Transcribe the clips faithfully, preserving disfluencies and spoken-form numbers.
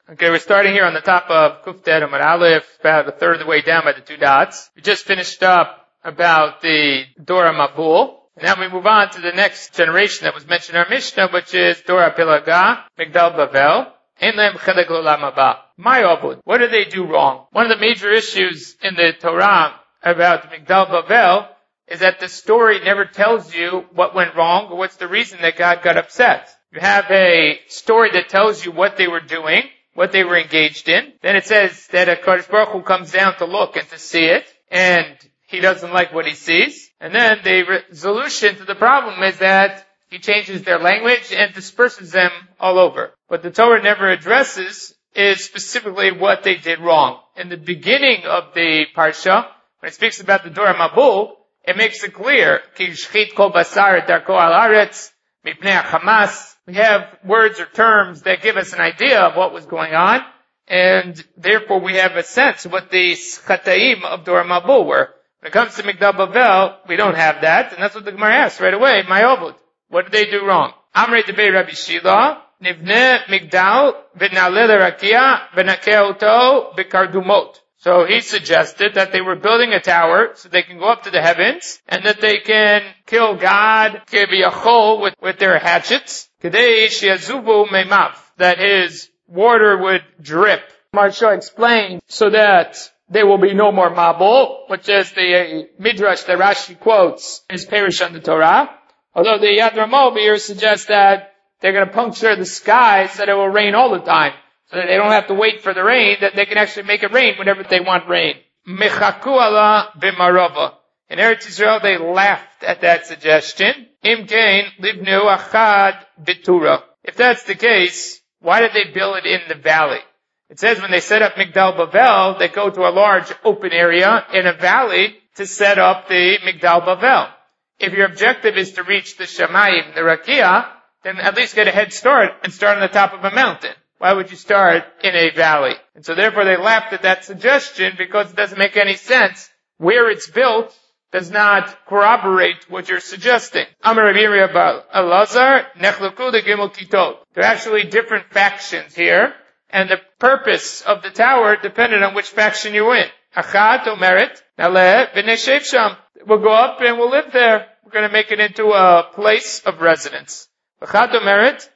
Okay, we're starting here on the top of Kuftet Amud Aleph, about a third of the way down by the two dots. We just finished up about the Dora Mabul. And now we move on to the next generation that was mentioned in our Mishnah, which is Dora Pilaga, Migdal Bavel, Ein Lehem Chelik L'Olam Haba. My Obud. What did they do wrong? One of the major issues in the Torah about Migdal Bavel is that the story never tells you what went wrong or what's the reason that God got upset. You have a story that tells you what they were doing, what they were engaged in. Then it says that a Kadosh Baruch Hu comes down to look and to see it, and he doesn't like what he sees. And then the resolution to the problem is that he changes their language and disperses them all over. What the Torah never addresses is specifically what they did wrong. In the beginning of the Parsha, when it speaks about the Dora Mabul, it makes it clear, Ki shchit kol basar et darko al aretz, mipnei hamas. We have words or terms that give us an idea of what was going on, and therefore we have a sense of what the chataim of Dora Mabul were. When it comes to Migdal Bavel, we don't have that, and that's what the Gemara asks right away, my Ovud. What did they do wrong? Amrei debei Rabbi Shila, nivne Migdal, v'naleh l'rakia, v'nakeh oto b'kardumot. So he suggested that they were building a tower so they can go up to the heavens and that they can kill God keviyachol with, with their hatchets. Kedei sheyazuvu meimav, that his water would drip. Marsha explained so that there will be no more mabul, which is the uh, midrash that Rashi quotes is Perish on the Torah. Although the Yad Ramah over here suggests that they're going to puncture the skies so that it will rain all the time. So that they don't have to wait for the rain, that they can actually make it rain whenever they want rain. Mechaku ala b'marava. In Eretz Yisrael, they laughed at that suggestion. Imkein livnu achad bitura. If that's the case, why did they build it in the valley? It says when they set up Migdal Bavel, they go to a large open area in a valley to set up the Migdal Bavel. If your objective is to reach the Shamayim, the Rakia, then at least get a head start and start on the top of a mountain. Why would you start in a valley? And so therefore they laughed at that suggestion because it doesn't make any sense. Where it's built does not corroborate what you're suggesting. Amar Rabbi Yirmiyah Elazar, nechluku de gimel kitot. There are actually different factions here, and the purpose of the tower depended on which faction you're in. Achat omeret, naleh v'neshev sham. We'll go up and we'll live there. We're going to make it into a place of residence. Let us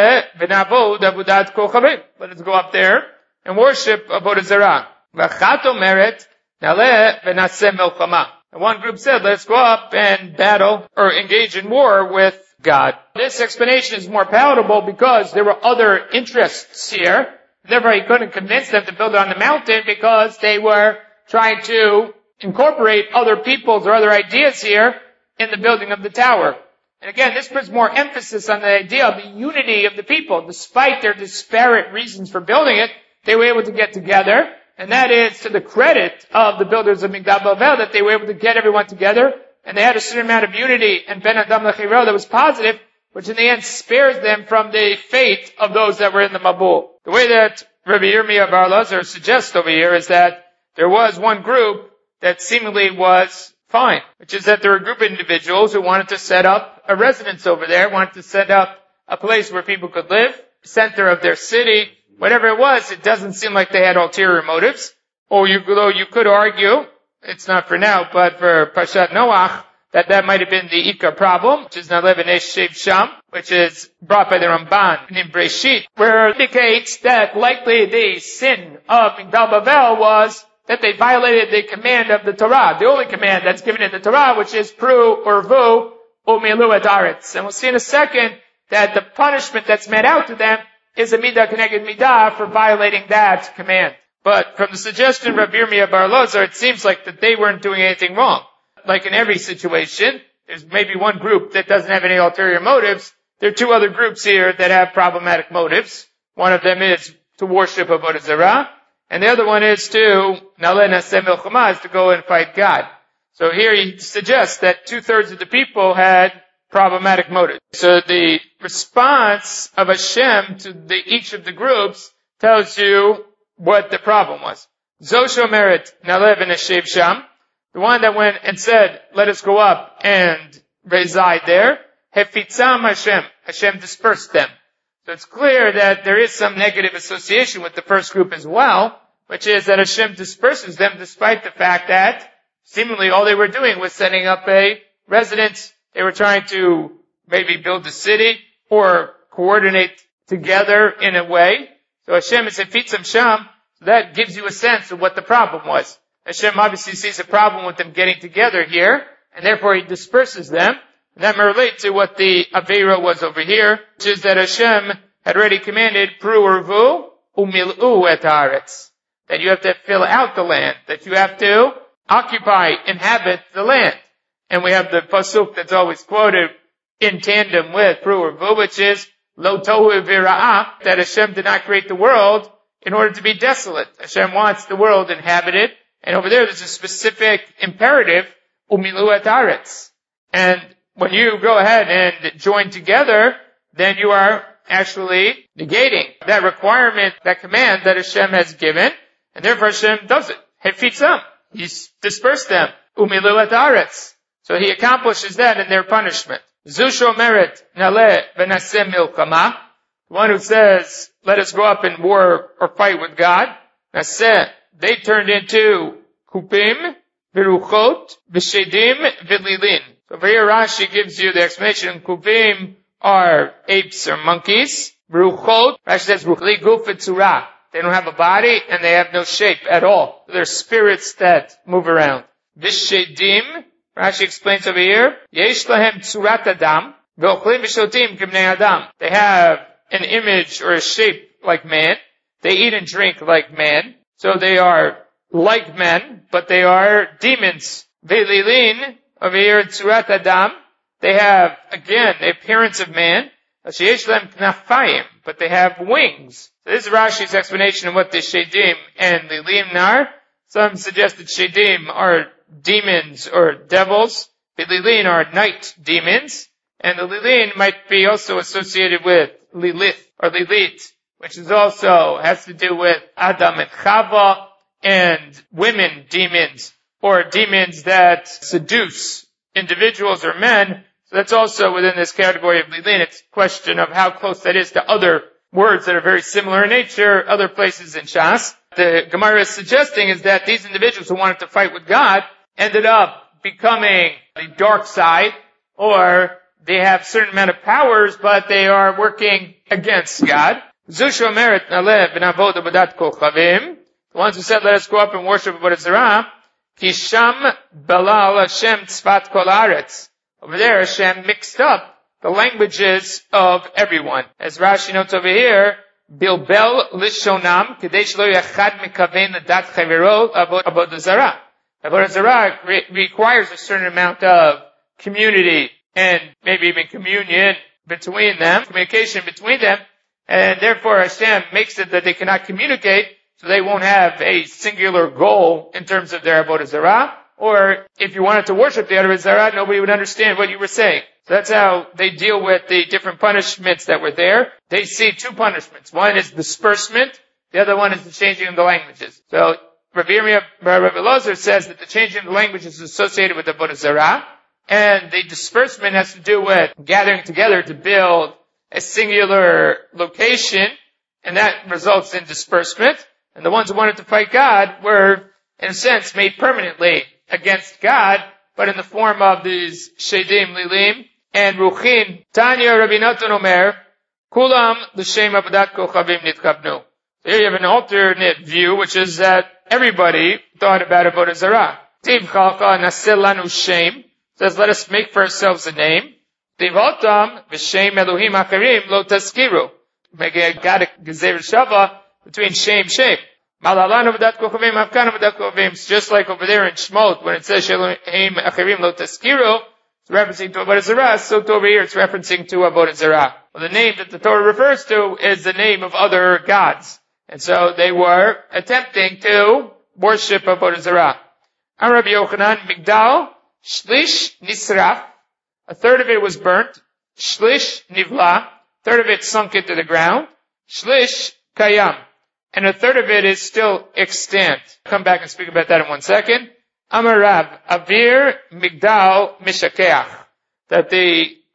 go up there and worship Avodah Zarah. And one group said, let's go up and battle or engage in war with God. This explanation is more palatable because there were other interests here. Therefore, he couldn't convince them to build it on the mountain because they were trying to incorporate other peoples or other ideas here in the building of the tower. And again, this puts more emphasis on the idea of the unity of the people. Despite their disparate reasons for building it, they were able to get together. And that is to the credit of the builders of Migdal Bavel that they were able to get everyone together. And they had a certain amount of unity and Ben Adam Lechiro that was positive, which in the end spares them from the fate of those that were in the Mabul. The way that Rabbi Yirmiyah Bar Elazar suggests over here is that there was one group that seemingly was fine, which is that there were a group of individuals who wanted to set up a residence over there, wanted to set up a place where people could live, center of their city, whatever it was. It doesn't seem like they had ulterior motives. Or you, though you could argue, it's not for now, but for Parshat Noach, that that might have been the Ikar problem, which is Nalev V'nesh Shev Sham, which is brought by the Ramban in Breshit, where it indicates that likely the sin of Migdal Bavel was that they violated the command of the Torah, the only command that's given in the Torah, which is Pru Urvu Umilu et Aretz. And we'll see in a second that the punishment that's meted out to them is a midah keneged midah for violating that command. But from the suggestion of Rabbi Yirmiyah Bar Elazar, it seems like that they weren't doing anything wrong. Like in every situation, there's maybe one group that doesn't have any ulterior motives. There are two other groups here that have problematic motives. One of them is to worship Avodah Zarah, and the other one is to Naleh Naseh Milchama, is to go and fight God. So here he suggests that two-thirds of the people had problematic motives. So the response of Hashem to the, each of the groups tells you what the problem was. Zosho Merit Naleh V'neshev Sham, the one that went and said, let us go up and reside there. Hefitzam Hashem, Hashem dispersed them. So it's clear that there is some negative association with the first group as well, which is that Hashem disperses them despite the fact that seemingly all they were doing was setting up a residence. They were trying to maybe build a city or coordinate together in a way. So Hashem is Hafitzam Sham. So that gives you a sense of what the problem was. Hashem obviously sees a problem with them getting together here, and therefore He disperses them. And that may relate to what the Aveira was over here, which is that Hashem had already commanded, Pru Urvu Umil'u et Haaretz, that you have to fill out the land, that you have to occupy, inhabit the land. And we have the pasuk that's always quoted in tandem with Pru Urvu, which is, Lo Tohu Vira'ah, that Hashem did not create the world in order to be desolate. Hashem wants the world inhabited, and over there there's a specific imperative, Umil'u et Haaretz. And when you go ahead and join together, then you are actually negating that requirement, that command that Hashem has given, and therefore Hashem does it. Hafitzam. He's dispersed them. Umilu et haaretz. So He accomplishes that in their punishment. Zusho meret nale v'naseh milchama. The one who says, let us go up in war or fight with God. Naseh, they turned into kupim, viruchot, v'shedim, v'lilin. So over here Rashi gives you the explanation. Kupim are apes or monkeys. Viruchot, Rashi says, ruchli guf v'tzura. They don't have a body and they have no shape at all. They're spirits that move around. V'shedim, Rashi explains over here, yesh lahem tzurat adam, v'ochlim v'shotim k'bnei adam. They have an image or a shape like man. They eat and drink like man. So they are like men, but they are demons. Ve'lilin, over here, tzurat adam. They have, again, the appearance of man. Sheyesh lahem knafayim, but they have wings. So this is Rashi's explanation of what the Shedim and Lilim are. Some suggest that Shedim are demons or devils. The Lilin are night demons. And the Lilin might be also associated with Lilith or Lilith, which is also has to do with Adam and Chava and women demons or demons that seduce individuals or men. So that's also within this category of Lilin. It's a question of how close that is to other words that are very similar in nature, other places in Shas. The Gemara is suggesting is that these individuals who wanted to fight with God ended up becoming the dark side, or they have a certain amount of powers, but they are working against God. Zusho meret naleh v'navod abadat kochavim. The ones who said, let us go up and worship Avodah Zarah. Kisham balal Hashem tzvat kol haaretz. Over there, Hashem mixed up the languages of everyone. As Rashi notes over here, Bilbel lishonam kadesh lo yachad mikaven ledat chavero avodah zarah. Avodah zarah requires a certain amount of community and maybe even communion between them, communication between them, and therefore Hashem makes it that they cannot communicate, so they won't have a singular goal in terms of their avodah zarah. Or if you wanted to worship the avodah zarah, nobody would understand what you were saying. So that's how they deal with the different punishments that were there. They see two punishments. One is disbursement. The other one is the changing of the languages. So Rabbi Yirmiyah, Rabbi Elazar says that the changing of the language is associated with the avodah zarah, and the disbursement has to do with gathering together to build a singular location, and that results in disbursement. And the ones who wanted to fight God were, in a sense, made permanently against God, but in the form of these Shedim, Lilim, and Ruchin. Tanya Rabbi Natan Omer, Kulam l'shem abadat kochavim nitkabnu. Here you have an alternate view, which is that everybody thought about avodah zarah. Tiv chalcha naseh lanu shem, says let us make for ourselves a name. Tiv otam v'shem Elohim acharim lo taskiru. Make a God gezer shava between shem shem. Malalan abadat kochavim afkan abadat kochavim. Just like over there in Shmot when it says Elohim acharim lo taskiru, it's referencing to avodah zarah. So over here it's referencing to avodah zarah. Well, the name that the Torah refers to is the name of other gods. And so they were attempting to worship avodah zarah. Am Rabbi Yochanan, Migdal, Shlish Nisraf, a third of it was burnt. Shlish Nivla, a third of it sunk into the ground. Shlish Kayam, and a third of it is still extant. I'll come back and speak about that in one second. Amar Rav, Avir Migdal Mishakeach, that the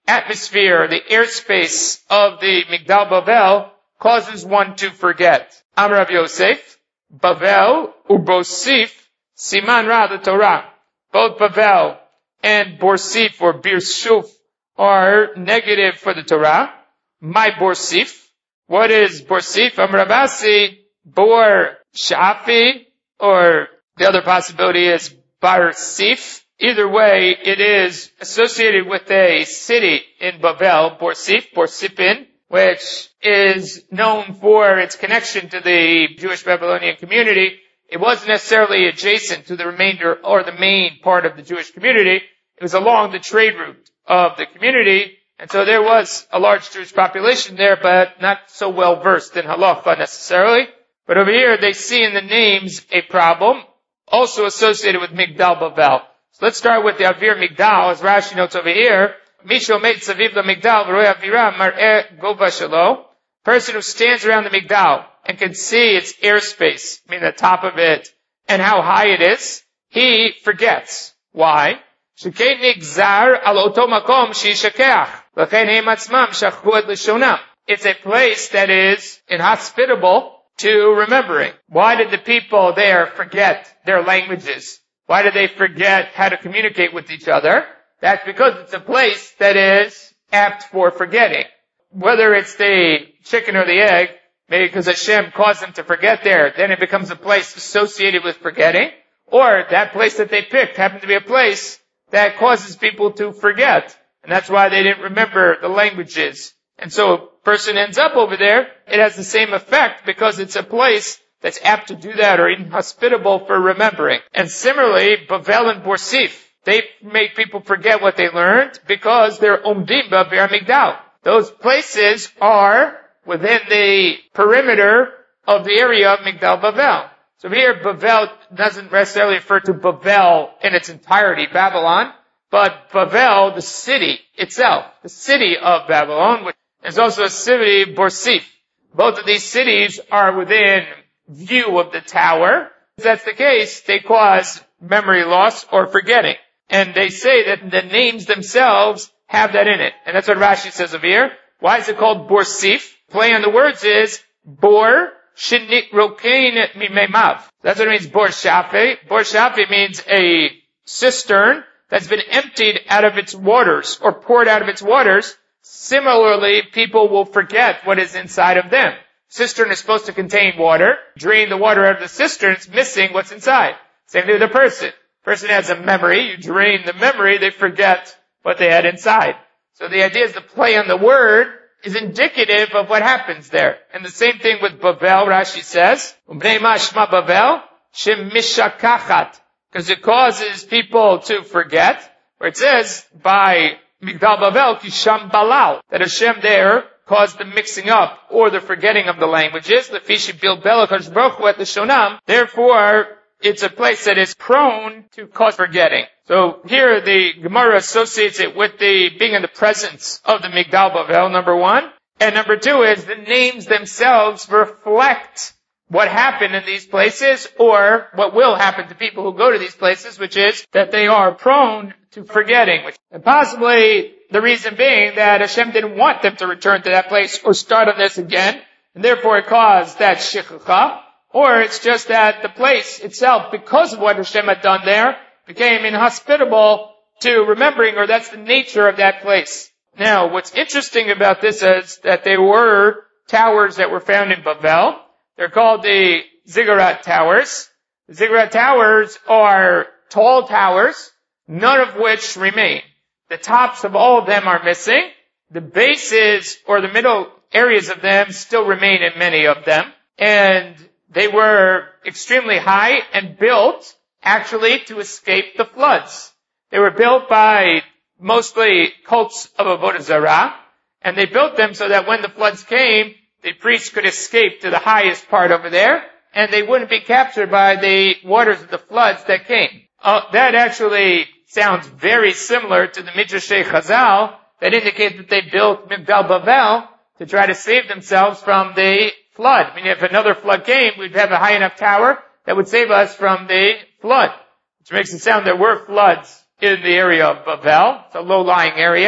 atmosphere, the airspace of the Migdal Bavel causes one to forget. Amar Rav Yosef, Bavel ubosif siman ra the Torah. Both Bavel and Borsif or Birsuf are negative for the Torah. My Borsif. What is Borsif? Amar Rav Asi, Bor Shafi, or the other possibility is Barsif. Either way, it is associated with a city in Bavel, Borsif, Borsipin, which is known for its connection to the Jewish Babylonian community. It wasn't necessarily adjacent to the remainder or the main part of the Jewish community. It was along the trade route of the community, and so there was a large Jewish population there, but not so well versed in halacha necessarily. But over here, they see in the names a problem, also associated with Migdal Bavel. So let's start with the Avir Migdal, as Rashi notes over here. Misho meit saviv Migdal v'roy avira mar'eh gova shelo. Person who stands around the Migdal and can see its airspace, I mean the top of it, and how high it is, he forgets. Why? Shekei nigzar al oto makom sheishakeach. L'chein heim atzmam shachchu et lishonam. It's a place that is inhospitable to remembering. Why did the people there forget their languages? Why did they forget how to communicate with each other? That's because it's a place that is apt for forgetting. Whether it's the chicken or the egg, maybe because Hashem caused them to forget there, then it becomes a place associated with forgetting, or that place that they picked happened to be a place that causes people to forget, and that's why they didn't remember the languages. And so a person ends up over there, it has the same effect because it's a place that's apt to do that or inhospitable for remembering. And similarly, Bavel and Borsif, they make people forget what they learned because they're Omdim Ba'Avir Migdal. Those places are within the perimeter of the area of Migdal Bavel. So here, Bavel doesn't necessarily refer to Bavel in its entirety, Babylon, but Bavel, the city itself, the city of Babylon, which is also a city, Borsif. Both of these cities are within view of the tower. If that's the case, they cause memory loss or forgetting. And they say that the names themselves have that in it. And that's what Rashi says over here. Why is it called Borsif? Play on the words is Bor Shinit Rokain Mimemav. That's what it means, Bor Shafi. Bor Shafi means a cistern that's been emptied out of its waters or poured out of its waters. Similarly, people will forget what is inside of them. Cistern is supposed to contain water. Drain the water out of the cistern, it's missing what's inside. Same thing with a person. Person has a memory. You drain the memory, they forget what they had inside. So the idea is the play on the word is indicative of what happens there. And the same thing with Bavel, Rashi says, Ubnei mashma Bavel, shemishakachat, because it causes people to forget, where it says, by Migdal Bavel, kisham balal, that Hashem there caused the mixing up or the forgetting of the languages. Therefore, it's a place that is prone to cause forgetting. So here the Gemara associates it with the being in the presence of the Migdal Bavel, number one. And number two is the names themselves reflect what happened in these places or what will happen to people who go to these places, which is that they are prone to forgetting. And possibly the reason being that Hashem didn't want them to return to that place or start on this again, and therefore it caused that shichacha. Or it's just that the place itself, because of what Hashem had done there, became inhospitable to remembering, or that's the nature of that place. Now, what's interesting about this is that there were towers that were found in Bavel. They're called the Ziggurat Towers. The Ziggurat Towers are tall towers, none of which remain. The tops of all of them are missing. The bases, or the middle areas of them, still remain in many of them. And they were extremely high and built actually to escape the floods. They were built by mostly cults of Avodah Zarah, and they built them so that when the floods came, the priests could escape to the highest part over there, and they wouldn't be captured by the waters of the floods that came. Uh, that actually sounds very similar to the Midrashei Chazal that indicate that they built Migdal Bavel to try to save themselves from the flood. I mean, if another flood came, we'd have a high enough tower that would save us from the flood. Which makes it sound there were floods in the area of Bavel. It's a low-lying area.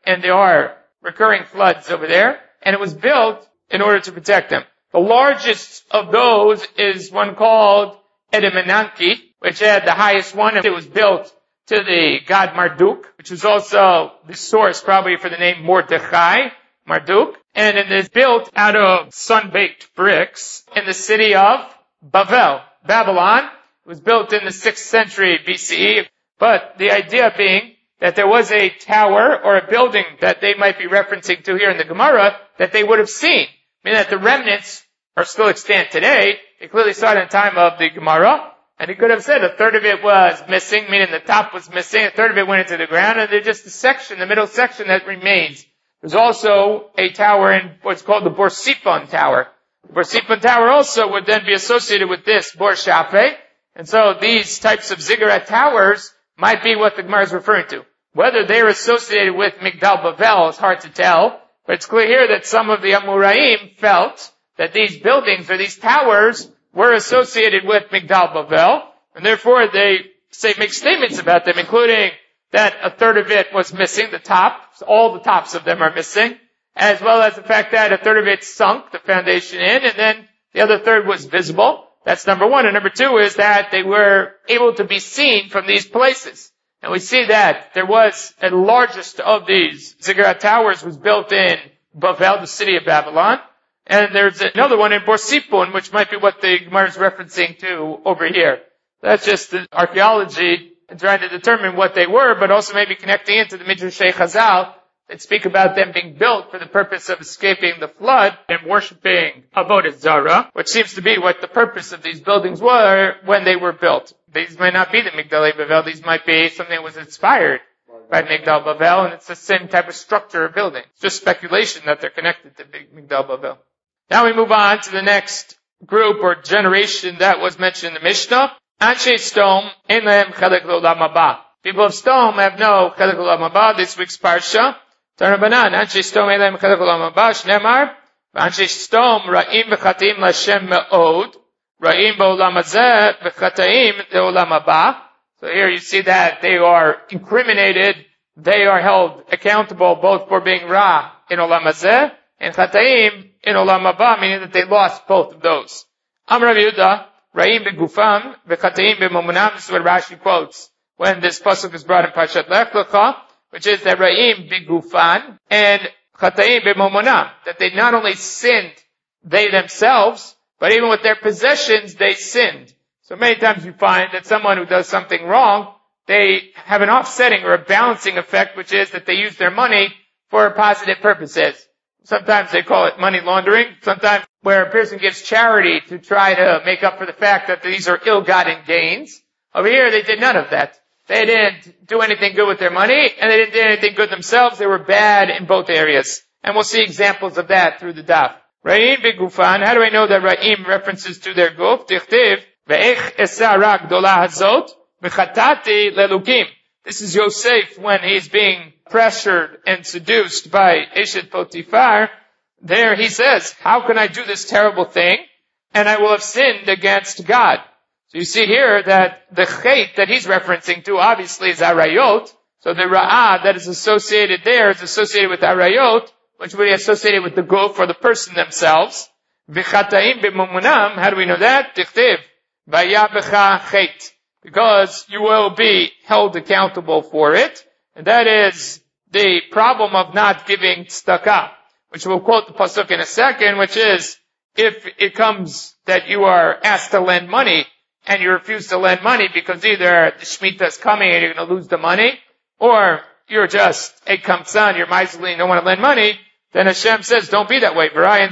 and there are recurring floods over there, and it was built in order to protect them. The largest of those is one called Edemenanki, which had the highest one. It was built to the god Marduk, which was also the source probably for the name Mordechai, Marduk. And it is built out of sun-baked bricks in the city of Bavel, Babylon. It was built in the sixth century B C E. But the idea being that there was a tower or a building that they might be referencing to here in the Gemara that they would have seen. Meaning that the remnants are still extant today. They clearly saw it in the time of the Gemara. And he could have said a third of it was missing, meaning the top was missing, a third of it went into the ground, and there's just a section, the middle section that remains. There's also a tower in what's called the Borsipon Tower. The Borsipon Tower also would then be associated with this Bor Shafe. And so these types of ziggurat towers might be what the Gemara is referring to. Whether they're associated with Migdal Bavel is hard to tell, but it's clear here that some of the Amoraim felt that these buildings or these towers were associated with Migdal Bavel, and therefore they say make statements about them, including that a third of it was missing, the top, all the tops of them are missing, as well as the fact that a third of it sunk the foundation in, and then the other third was visible. That's number one. And number two is that they were able to be seen from these places. And we see that there was the largest of these ziggurat towers was built in Bavel, the city of Babylon. And there's another one in Borsipon, which might be what the Gemara is referencing to over here. That's just the archaeology trying to determine what they were, but also maybe connecting into the Midrashei Chazal that speak about them being built for the purpose of escaping the flood and worshiping Avodah Zarah, which seems to be what the purpose of these buildings were when they were built. These might not be the Migdalei Bavel, these might be something that was inspired by Migdal Bavel, and it's the same type of structure or building. It's just speculation that they're connected to Migdal Bavel. Now we move on to the next group or generation that was mentioned in the Mishnah. Anshe Stom, Ein Lehem Chelek L'Olam Haba. People of Stom have no Chelek L'Olam Haba. This week's Parsha. Tanabanan, Anshe Stom, Ein Lehem Chelek L'Olam Haba. Shnemar, Anshe Stom, Ra'im V'Chataim L'Hashem Me'od. Ra'im Ba'olam Hazeh, V'Chataim L'Olam Haba. So here you see that they are incriminated. They are held accountable both for being Ra in Olam Hazeh and Chataim in Olam Haba, meaning that they lost both of those. Amar Rav Yehuda, Ra'im Begufam, V'Chataim B'Momunam. This is what Rashi quotes when this pasuk is brought in Parshat Lech Lecha, which is that Ra'im Begufan and Chataim B'Momunam, that they not only sinned they themselves, but even with their possessions they sinned. So many times you find that someone who does something wrong, they have an offsetting or a balancing effect, which is that they use their money for positive purposes. Sometimes they call it money laundering. Sometimes where a person gives charity to try to make up for the fact that these are ill-gotten gains. Over here, they did none of that. They didn't do anything good with their money, and they didn't do anything good themselves. They were bad in both areas. And we'll see examples of that through the daf. Ra'im begufan. How do I know that Ra'im references to their guf? Tichtiv, ve'ech esa ra gdola hazot, v'chatati lelukim. This is Yosef when he's being pressured and seduced by Eshet Potifar. There he says, how can I do this terrible thing? And I will have sinned against God. So you see here that the chait that he's referencing to obviously is arayot. So the ra'ah that is associated there is associated with arayot, which would be associated with the guf or the person themselves. V'chataim b'mumunam. How do we know that? Tichtiv. Vaya b'cha chait. Because you will be held accountable for it. And that is the problem of not giving tzedakah, which we'll quote the pasuk in a second, which is, if it comes that you are asked to lend money, and you refuse to lend money because either the Shemitah is coming and you're going to lose the money, or you're just a kamsan, you're miserly and don't want to lend money, then Hashem says, don't be that way.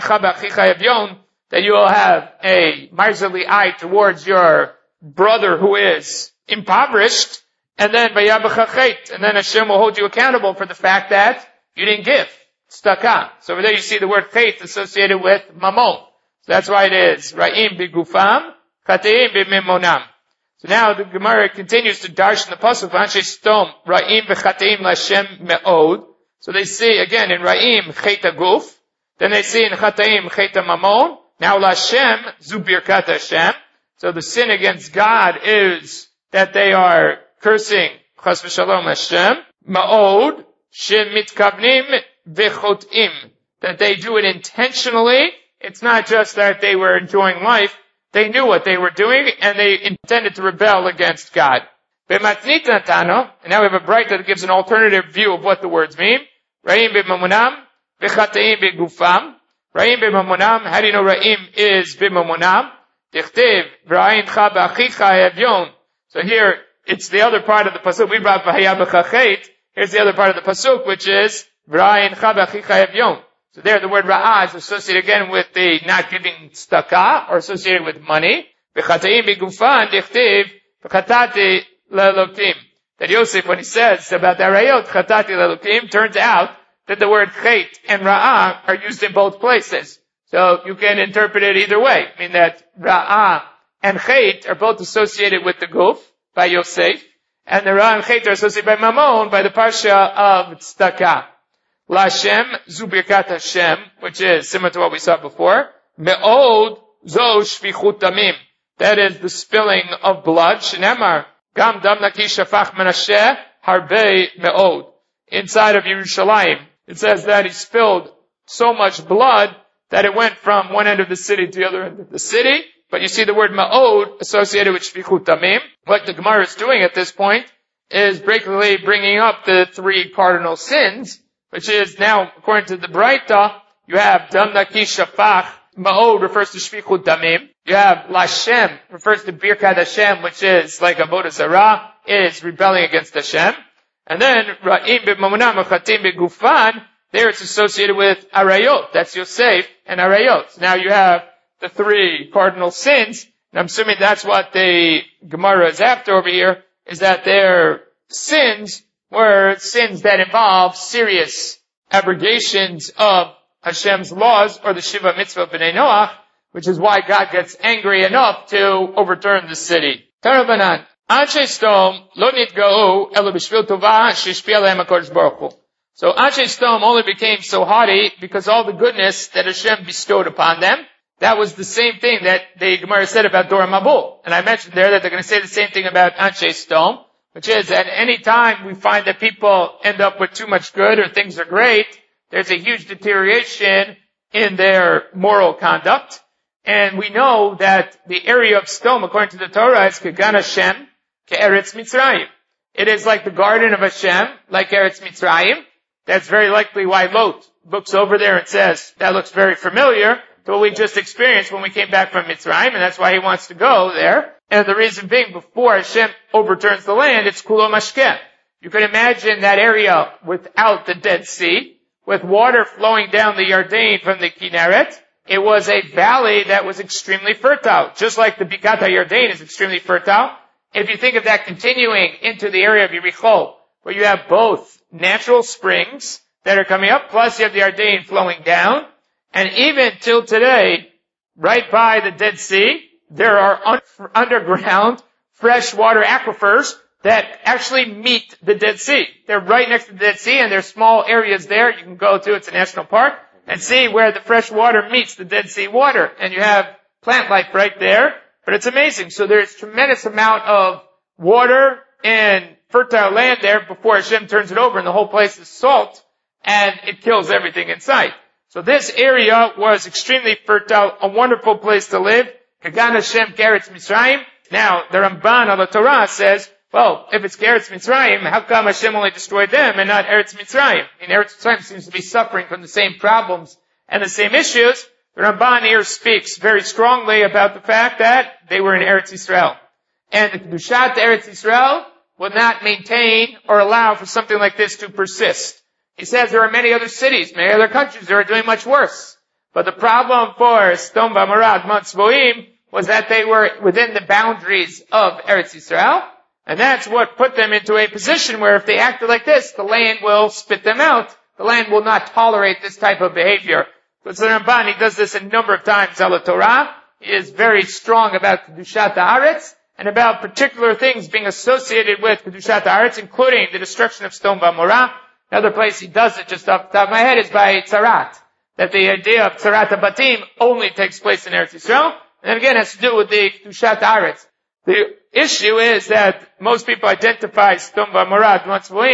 That you will have a miserly eye towards your brother who is impoverished, and then and then Hashem will hold you accountable for the fact that you didn't give tzedakah. So over there you see the word chait associated with mamon. So that's why it is ra'im bigufam, chataim b'mimonam. So now the Gemara continues to darshan the pasuk anshe stom ra'im v'chataim l'Hashem me'od. So they see again in ra'im chait guf, then they see in chataim chait mamon. Now l'Hashem zu birkat Hashem. So the sin against God is that they are cursing chas v'shalom Hashem. Ma'od Shemitkavnim v'chotim, that they do it intentionally. It's not just that they were enjoying life. They knew what they were doing, and they intended to rebel against God. B'matnit natano, and now we have a bright that gives an alternative view of what the words mean. Ra'im b'mamunam, v'chateim b'gufam. Ra'im b'mamunam, how do you know ra'im is b'mamunam? Dichtiv, v'ra'in cha b'achicha evyon. So here, it's the other part of the pasuk. We brought v'haya b'chachet. Here's the other part of the pasuk, which is v'ra'in cha b'achicha evyon. So there, the word ra'ah is associated again with the not giving tzedakah, or associated with money. V'chateim b'gufan, dichtiv, v'chatati le'elokim. That Yosef, when he says about the arayot, chatati le'elokim, turns out that the word chet and ra'ah are used in both places. So you can interpret it either way. I mean that ra'ah and chet are both associated with the guf, by Yosef, and the ra'ah and chet are associated by Mammon, by the parsha of tzedakah. Lashem, zu birkat Hashem, which is similar to what we saw before. Me'od, zo shvichut damim. That is the spilling of blood. Shenemar, gam dam naki shafach menashe, harbe me'od. Inside of Yerushalayim, it says that he spilled so much blood that it went from one end of the city to the other end of the city. But you see the word ma'od associated with shvichut damim. What the Gemara is doing at this point is basically bringing up the three cardinal sins, which is now, according to the Braita, you have dam naki shafach, ma'od refers to shvichut damim. You have lashem, refers to birkat Hashem, which is like avodah zarah, is rebelling against Hashem. And then ra'im b'mamunam v'chatim b'gufan, there it's associated with arayot. That's Yosef and arayot. Now you have the three cardinal sins, and I'm assuming that's what the Gemara is after over here, is that their sins were sins that involve serious abrogations of Hashem's laws, or the Shiva Mitzvah of B'nai Noach, which is why God gets angry enough to overturn the city. Tarabanan, Anshe Stom lo nitga'u elo b'shvil tova shishpi alehem HaKadosh Baruch Hu. So Anshe Stom only became so haughty because all the goodness that Hashem bestowed upon them. That was the same thing that the Gemara said about Dor Mabul. And I mentioned there that they're going to say the same thing about Anshe Stom, which is at any time we find that people end up with too much good or things are great, there's a huge deterioration in their moral conduct. And we know that the area of Stom, according to the Torah, is Kegan Hashem, Ke'eretz Mitzrayim. It is like the garden of Hashem, like Eretz Mitzrayim. That's very likely why Lot looks over there and says, that looks very familiar to what we just experienced when we came back from Mitzrayim, and that's why he wants to go there. And the reason being, before Hashem overturns the land, it's Kulo Mashkeh. You can imagine that area without the Dead Sea, with water flowing down the Yarden from the Kinneret. It was a valley that was extremely fertile, just like the Bikat HaYarden is extremely fertile. If you think of that continuing into the area of Yericho, where you have both natural springs that are coming up, plus you have the Yarden flowing down, and even till today, right by the Dead Sea, there are un- underground freshwater aquifers that actually meet the Dead Sea. They're right next to the Dead Sea, and there's small areas there you can go to. It's a national park, and see where the fresh water meets the Dead Sea water. And you have plant life right there. But it's amazing. So there's tremendous amount of water and fertile land there before Hashem turns it over, and the whole place is salt, and it kills everything in sight. So this area was extremely fertile, a wonderful place to live. Kagan Hashem Keretz Mitzrayim. Now, the Ramban of the Torah says, well, if it's Keretz Mitzrayim, how come Hashem only destroyed them and not Eretz Mitzrayim? And Eretz Mitzrayim seems to be suffering from the same problems and the same issues. The Ramban here speaks very strongly about the fact that they were in Eretz Yisrael. And the Kedushat Eretz Yisrael will not maintain or allow for something like this to persist. He says there are many other cities, many other countries that are doing much worse. But the problem for Sdom V'Amorah, Mount Zeboim, was that they were within the boundaries of Eretz Yisrael. And that's what put them into a position where if they acted like this, the land will spit them out. The land will not tolerate this type of behavior. So the Ramban, he does this a number of times on the Torah. He is very strong about Kedushat Haaretz and about particular things being associated with Kedushat Haaretz, including the destruction of Sdom V'Amorah. Another place he does it just off the top of my head is by Tzarat. That the idea of Tzarat HaBatim only takes place in Eretz Yisrael. And then again, it has to do with the Kedushat Haaretz. The issue is that most people identify Sdom V'Amorah, Mount Zeboim,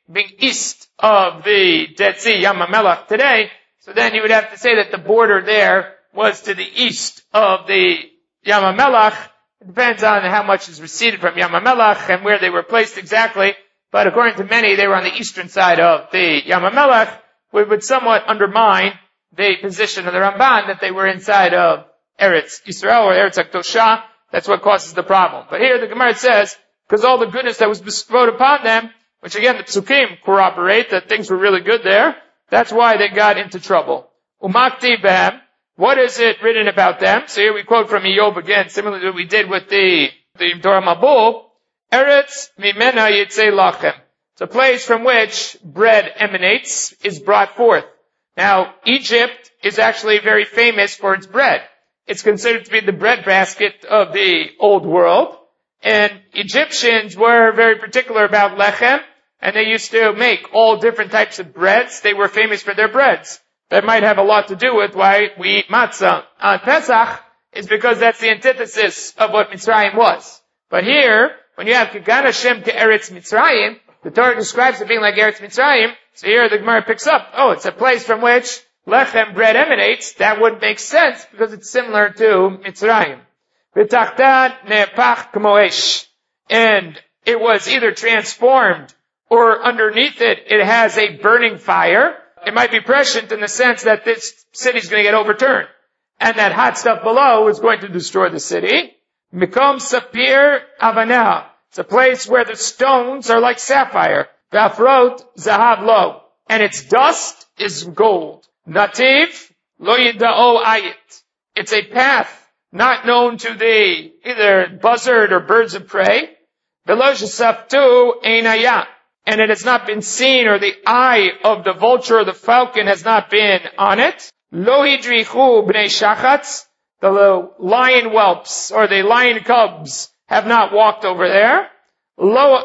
being east of the Dead Sea, Yam HaMelech today, so then you would have to say that the border there was to the east of the Yam HaMelech. It depends on how much is receded from Yam HaMelech and where they were placed exactly. But according to many, they were on the eastern side of the Yam HaMelech, which would somewhat undermine the position of the Ramban that they were inside of Eretz Yisrael or Eretz HaKdosha. That's what causes the problem. But here the Gemara says, because all the goodness that was bestowed upon them, which again the Psukim corroborate that things were really good there, that's why they got into trouble. Umakti behem. What is it written about them? So here we quote from Eyob again, similar to what we did with the, the Dora Mabul. Eretz mimena yitzei lachem. It's a place from which bread emanates, is brought forth. Now, Egypt is actually very famous for its bread. It's considered to be the breadbasket of the old world. And Egyptians were very particular about lechem, and they used to make all different types of breads. They were famous for their breads. That might have a lot to do with why we eat matzah on Pesach, is because that's the antithesis of what Mitzrayim was. But here, when you have Kigan Hashem to Eretz Mitzrayim, the Torah describes it being like Eretz Mitzrayim, so here the Gemara picks up, oh, it's a place from which lechem, bread, emanates. That would make sense because it's similar to Mitzrayim. V'tachtan ne'epach k'moesh. And it was either transformed or underneath it, it has a burning fire. It might be prescient in the sense that this city is going to get overturned. And that hot stuff below is going to destroy the city. Mikom sapir avanah. It's a place where the stones are like sapphire. V'afrot zahav lo. And its dust is gold. Nativ lo yida'o ayit. It's a path not known to the either buzzard or birds of prey. V'lo shesaftu einaya. And it has not been seen, or the eye of the vulture or the falcon has not been on it. Lo hidrichu bnei shachatz. The lion whelps, or the lion cubs, have not walked over there. Lo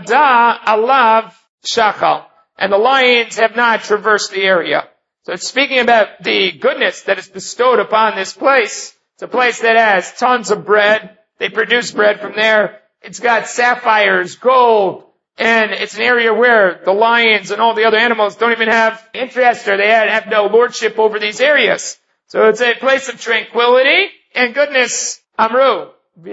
ada alav shachal. And the lions have not traversed the area. So it's speaking about the goodness that is bestowed upon this place. It's a place that has tons of bread. They produce bread from there. It's got sapphires, gold, and it's an area where the lions and all the other animals don't even have interest, or they have no lordship over these areas. So it's a place of tranquility and goodness. Amru.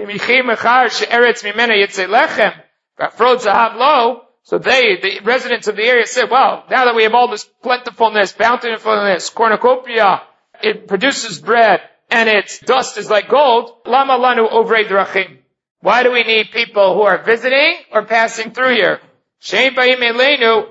So they, the residents of the area said, well, now that we have all this plentifulness, bountifulness, cornucopia, it produces bread, and its dust is like gold. Lama lanu ovrei drachim. Why do we need people who are visiting or passing through here? The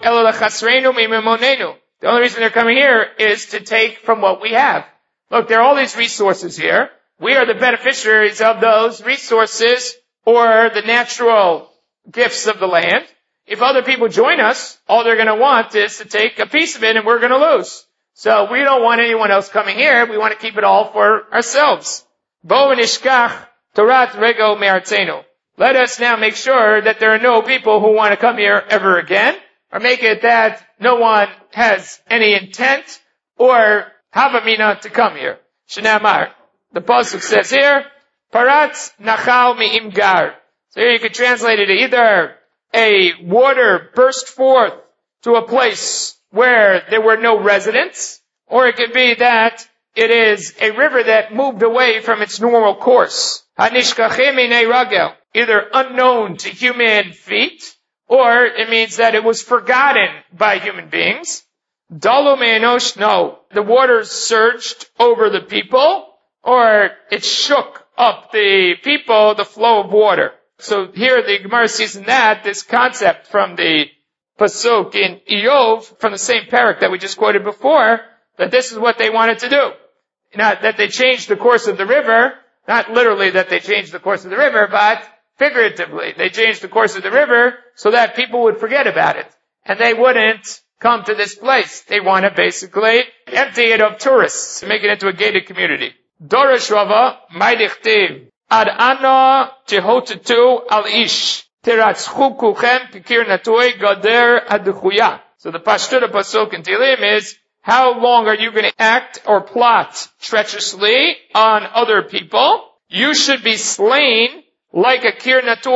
only reason they're coming here is to take from what we have. Look, there are all these resources here. We are the beneficiaries of those resources or the natural gifts of the land. If other people join us, all they're going to want is to take a piece of it, and we're going to lose. So we don't want anyone else coming here. We want to keep it all for ourselves. Bo nishkach Torat rego me'artzenu. Let us now make sure that there are no people who want to come here ever again, or make it that no one has any intent or havamina to come here. Shnamar. The pasuk says here, Paratz nachal mi'imgar. So here you could translate it either a water burst forth to a place where there were no residents, or it could be that it is a river that moved away from its normal course. Hanishkachim inei ragel. Either unknown to human feet, or it means that it was forgotten by human beings. Dalu me'enosh, no. The waters surged over the people, or it shook up the people, the flow of water. So here the Gemara sees in that this concept from the pasuk in Eyob, from the same parak that we just quoted before, that this is what they wanted to do. Not that they changed the course of the river, not literally that they changed the course of the river, but figuratively. They changed the course of the river so that people would forget about it. And they wouldn't come to this place. They want to basically empty it of tourists and make it into a gated community. Dorish Rava, Maidichtiv, Ad Anna Tehotetu Al Ish, Teratzchu Kuchem Kikir Natoi Gader Aduchuya. So the Pashtuta Pasuk in Tehillim is, how long are you going to act or plot treacherously on other people? You should be slain like a kir natoi,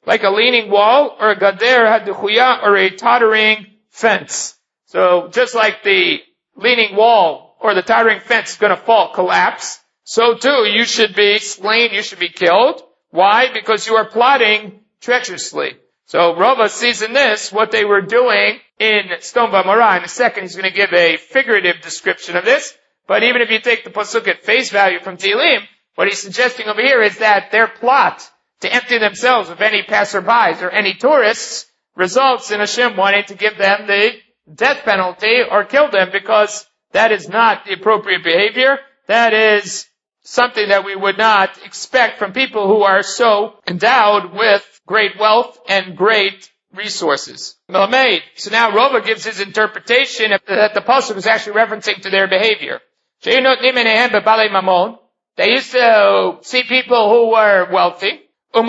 like a leaning wall, or a gader haduchuya, or a tottering fence. So just like the leaning wall or the tottering fence is going to fall, collapse, so too you should be slain, you should be killed. Why? Because you are plotting treacherously. So Rava sees in this what they were doing in Sdom V'Amorah. In a second he's going to give a figurative description of this. But even if you take the pasuk at face value from Tehillim, what he's suggesting over here is that their plot to empty themselves of any passerbys or any tourists results in Hashem wanting to give them the death penalty or kill them, because that is not the appropriate behavior. That is something that we would not expect from people who are so endowed with great wealth and great resources. Melamed. So now Rava gives his interpretation that the pasuk is actually referencing to their behavior. They used to see people who were wealthy, and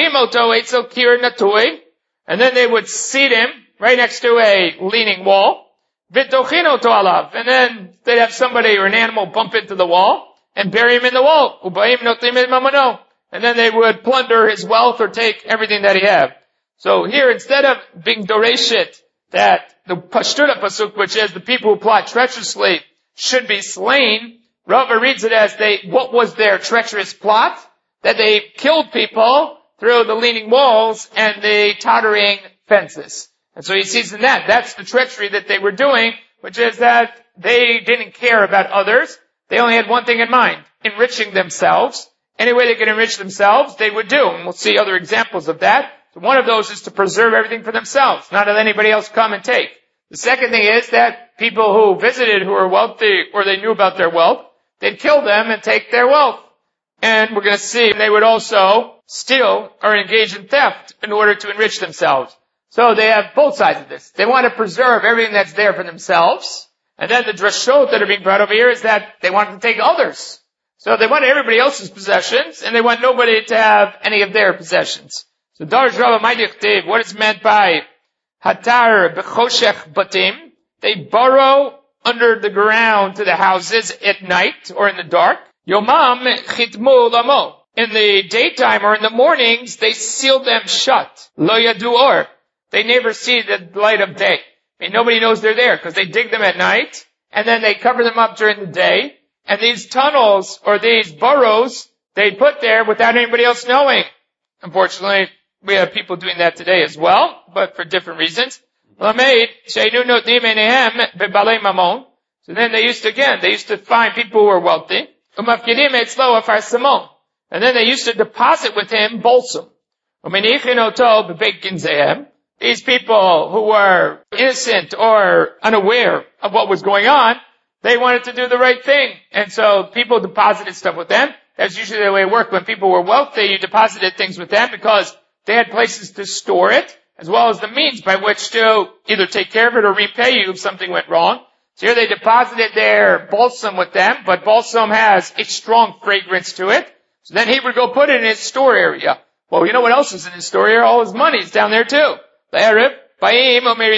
then they would seat him right next to a leaning wall, and then they'd have somebody or an animal bump into the wall and bury him in the wall, and then they would plunder his wealth or take everything that he had. So here, instead of being doreshit, that the Pashtura pasuk, which is the people who plot treacherously should be slain, Rava reads it as they, what was their treacherous plot? That they killed people through the leaning walls and the tottering fences. And so he sees in that, that's the treachery that they were doing, which is that they didn't care about others. They only had one thing in mind, enriching themselves. Any way they could enrich themselves, they would do. And we'll see other examples of that. So one of those is to preserve everything for themselves, not to let anybody else come and take. The second thing is that people who visited who were wealthy or they knew about their wealth, they'd kill them and take their wealth. And we're going to see they would also steal or engage in theft in order to enrich themselves. So they have both sides of this. They want to preserve everything that's there for themselves. And then the drashot that are being brought over here is that they want to take others. So they want everybody else's possessions and they want nobody to have any of their possessions. So Darsh Rava Ma'idiktiv, what is meant by Hatar B'choshech Batim? They burrow under the ground to the houses at night or in the dark. Yomam Chitmu Lamo. In the daytime or in the mornings, they seal them shut. Lo Yadu Or. They never see the light of day. I mean, nobody knows they're there because they dig them at night and then they cover them up during the day. And these tunnels or these burrows, they put there without anybody else knowing. Unfortunately, we have people doing that today as well, but for different reasons. So then they used to, again, they used to find people who were wealthy. And then they used to deposit with him balsam. These people who were innocent or unaware of what was going on, they wanted to do the right thing. And so people deposited stuff with them. That's usually the way it worked. When people were wealthy, you deposited things with them because they had places to store it, as well as the means by which to either take care of it or repay you if something went wrong. So here they deposited their balsam with them, but balsam has a strong fragrance to it. So then he would go put it in his store area. Well, you know what else is in his store area? All his money is down there too. Then they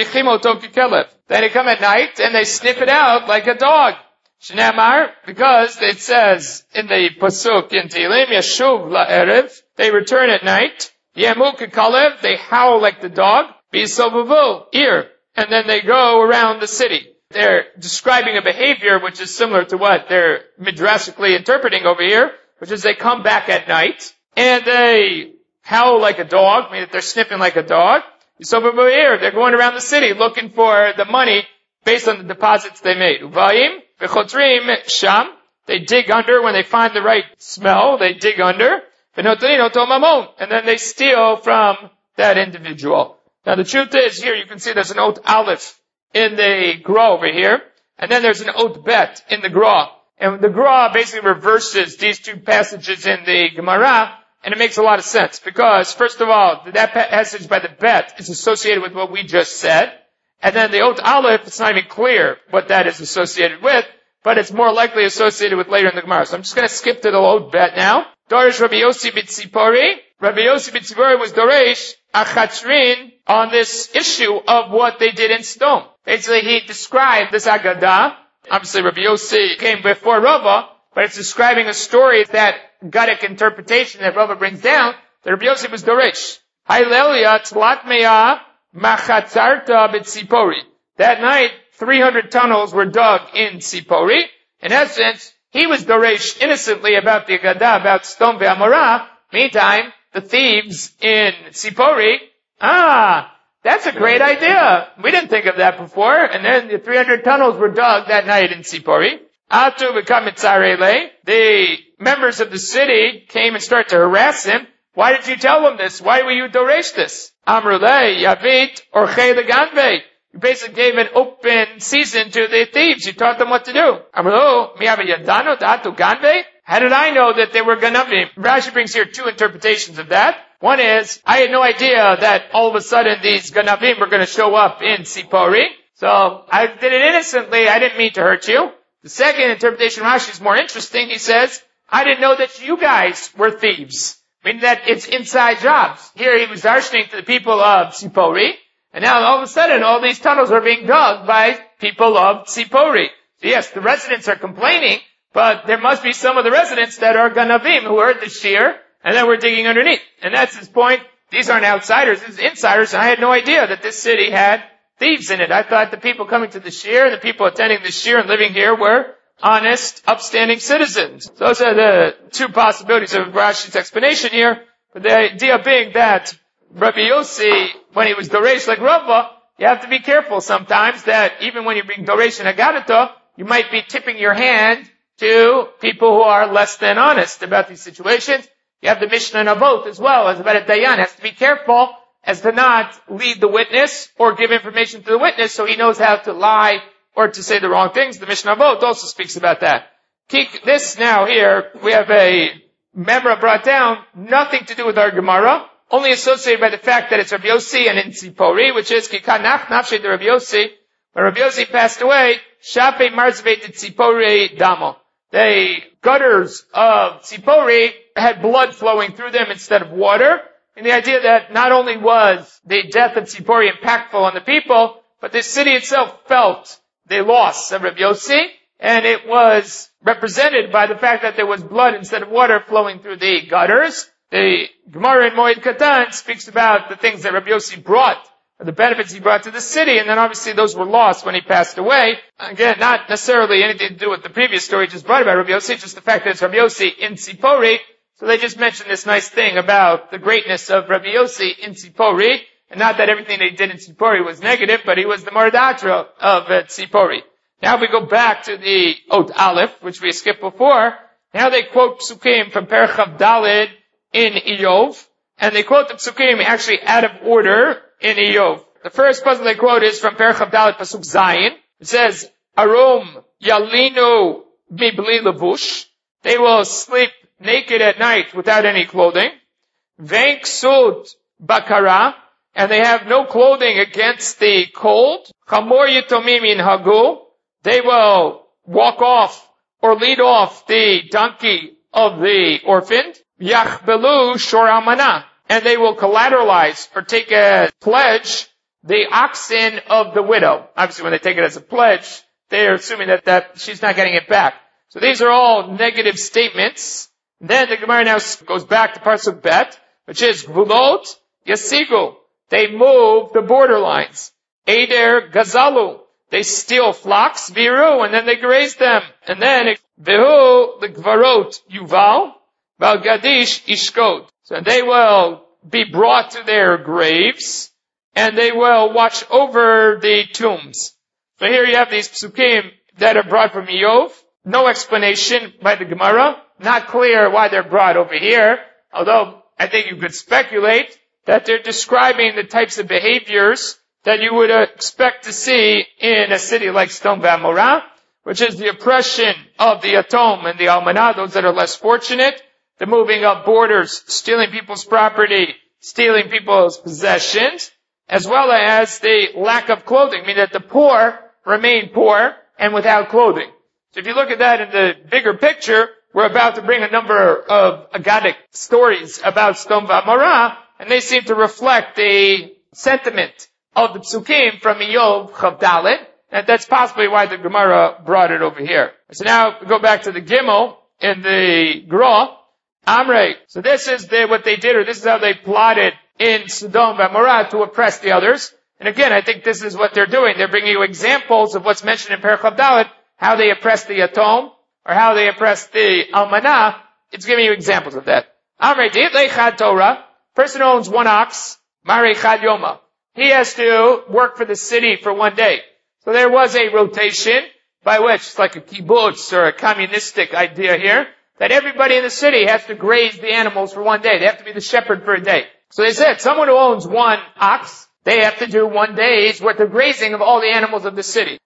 come at night and they sniff it out like a dog. Shnamar, because it says in the pasuk in Tehillim, Yashuv la'erev, they return at night. Yemuk kalev, they howl like the dog. Bisovuvu, ear, and then they go around the city. They're describing a behavior which is similar to what they're midrashically interpreting over here, which is they come back at night and they howl like a dog, meaning that they're sniffing like a dog. Bisovuvu, ear, they're going around the city looking for the money based on the deposits they made. Uvayim, v'chotrim, sham, they dig under when they find the right smell, they dig under. And then they steal from that individual. Now the truth is, here you can see there's an oath aleph in the gra over here, and then there's an oath bet in the gra. And the gra basically reverses these two passages in the Gemara, and it makes a lot of sense. Because, first of all, that passage by the bet is associated with what we just said. And then the oath aleph, it's not even clear what that is associated with, but it's more likely associated with later in the Gemara. So I'm just going to skip to the oath bet now. Dorish Rabbi Yossi B'Tzipori. Rabbi Yossi B'Tzipori was Dorish Achatrin on this issue of what they did in Sdom. Basically, he described this Agadah. Obviously, Rabbi Yossi came before Rava, but it's describing a story that Gadic interpretation that Rava brings down, that Rabbi Yossi was Dorish. Hailelia tlatmea machatzarta b'tzipori. That night, three hundred tunnels were dug in Tzipori. In essence, he was doresh innocently about the Agadah, about Sdom ve'Amorah. Meantime, the thieves in Tzipori, ah, that's a great idea. We didn't think of that before. And then the three hundred tunnels were dug that night in Tzipori. Atu v'kamitzarele. The members of the city came and started to harass him. Why did you tell them this? Why were you doresh this? Amrulei yavit orchei leganve. You basically gave an open season to the thieves. You taught them what to do. Amrulei miyava yadano da'atu ganve. How did I know that they were ganavim? Rashi brings here two interpretations of that. One is, I had no idea that all of a sudden these ganavim were going to show up in Tzipori. So I did it innocently. I didn't mean to hurt you. The second interpretation of Rashi is more interesting. He says, I didn't know that you guys were thieves. Meaning that it's inside jobs. Here he was darshaning to the people of Tzipori. And now all of a sudden all these tunnels are being dug by people of Tzipori. So yes, the residents are complaining, but there must be some of the residents that are ganavim who heard the shear and then we're digging underneath. And that's his point. These aren't outsiders, this is insiders. And I had no idea that this city had thieves in it. I thought the people coming to the shear, the people attending the shear and living here were honest, upstanding citizens. So those are the two possibilities of Rashi's explanation here. But the idea being that Rabbi Yossi, when he was doresh like Rava, you have to be careful sometimes that even when you're being doresh in Agadata, you might be tipping your hand to people who are less than honest about these situations. You have the Mishnah in Avot as well, as about a Dayan has to be careful as to not lead the witness or give information to the witness so he knows how to lie or to say the wrong things. The Mishnah Avot also speaks about that. This now here, we have a memra brought down, nothing to do with our Gemara, only associated by the fact that it's Rabbi Yossi and in Tzipori, which is Kikanach Nafshe de Rabbi Yossi. When Rabbi Yossi passed away, Shape Marzve de Tzipori Damo. The gutters of Tzipori had blood flowing through them instead of water. And the idea that not only was the death of Tzipori impactful on the people, but the city itself felt the loss of Rabbi Yossi, and it was represented by the fact that there was blood instead of water flowing through the gutters. The Gemara in Moed Katan speaks about the things that Rabbi Yossi brought, the benefits he brought to the city, and then obviously those were lost when he passed away. Again, not necessarily anything to do with the previous story just brought about Rabbi Yossi, just the fact that it's Rabbi Yossi in Tzipori. So they just mentioned this nice thing about the greatness of Rabbi Yossi in Tzipori, and not that everything that he did in Tzipori was negative, but he was the Moradatra of uh, Tzipori. Now we go back to the Ot Aleph, which we skipped before. Now they quote Psukim from Perchav Daled in Iyov, and they quote the Psukim actually out of order in Iyov. The first puzzle they quote is from Perchav Daled Pasuk Zayin. It says, Arum Yalinu Mibli Levush. They will sleep naked at night without any clothing. Venk Sud Bakara. And they have no clothing against the cold. Chamor Yitomim in Hagu. They will walk off or lead off the donkey of the orphaned. Yachbelu Shor Almanah. And they will collateralize or take a pledge the oxen of the widow. Obviously when they take it as a pledge, they are assuming that, that she's not getting it back. So these are all negative statements. Then the Gemara now goes back to Pasuk Bet, which is Gvulot Yasigu. They move the borderlines. Eder Gazalu. They steal flocks, Viru, and then they graze them. And then, Vihu, the Gvarot, Yuval, Val Gadish, Ishkot. So they will be brought to their graves, and they will watch over the tombs. So here you have these psukim that are brought from Iyov. No explanation by the Gemara. Not clear why they're brought over here, although I think you could speculate that they're describing the types of behaviors that you would expect to see in a city like Sdom ve'Amorah, which is the oppression of the Atom and the Almanah, those that are less fortunate, the moving of borders, stealing people's property, stealing people's possessions, as well as the lack of clothing, meaning that the poor remain poor and without clothing. So if you look at that in the bigger picture, we're about to bring a number of Agadic stories about Sdom ve'Amorah, and they seem to reflect the sentiment of the Psukim from Iyov Chav Dalet, and that's possibly why the Gemara brought it over here. So now we go back to the Gimel in the Gra. Amrei. So this is the, what they did, or this is how they plotted in Sodom and Gomorrah to oppress the others. And again, I think this is what they're doing. They're bringing you examples of what's mentioned in Perek Chav Dalet, how they oppress the Yatom, or how they oppress the Almanah. It's giving you examples of that. Amrei Di'it Chad Torah, person who owns one ox, Marei Chad Yoma. He has to work for the city for one day. So there was a rotation by which, it's like a kibbutz or a communistic idea here, that everybody in the city has to graze the animals for one day. They have to be the shepherd for a day. So they said, someone who owns one ox, they have to do one day's worth of grazing of all the animals of the city.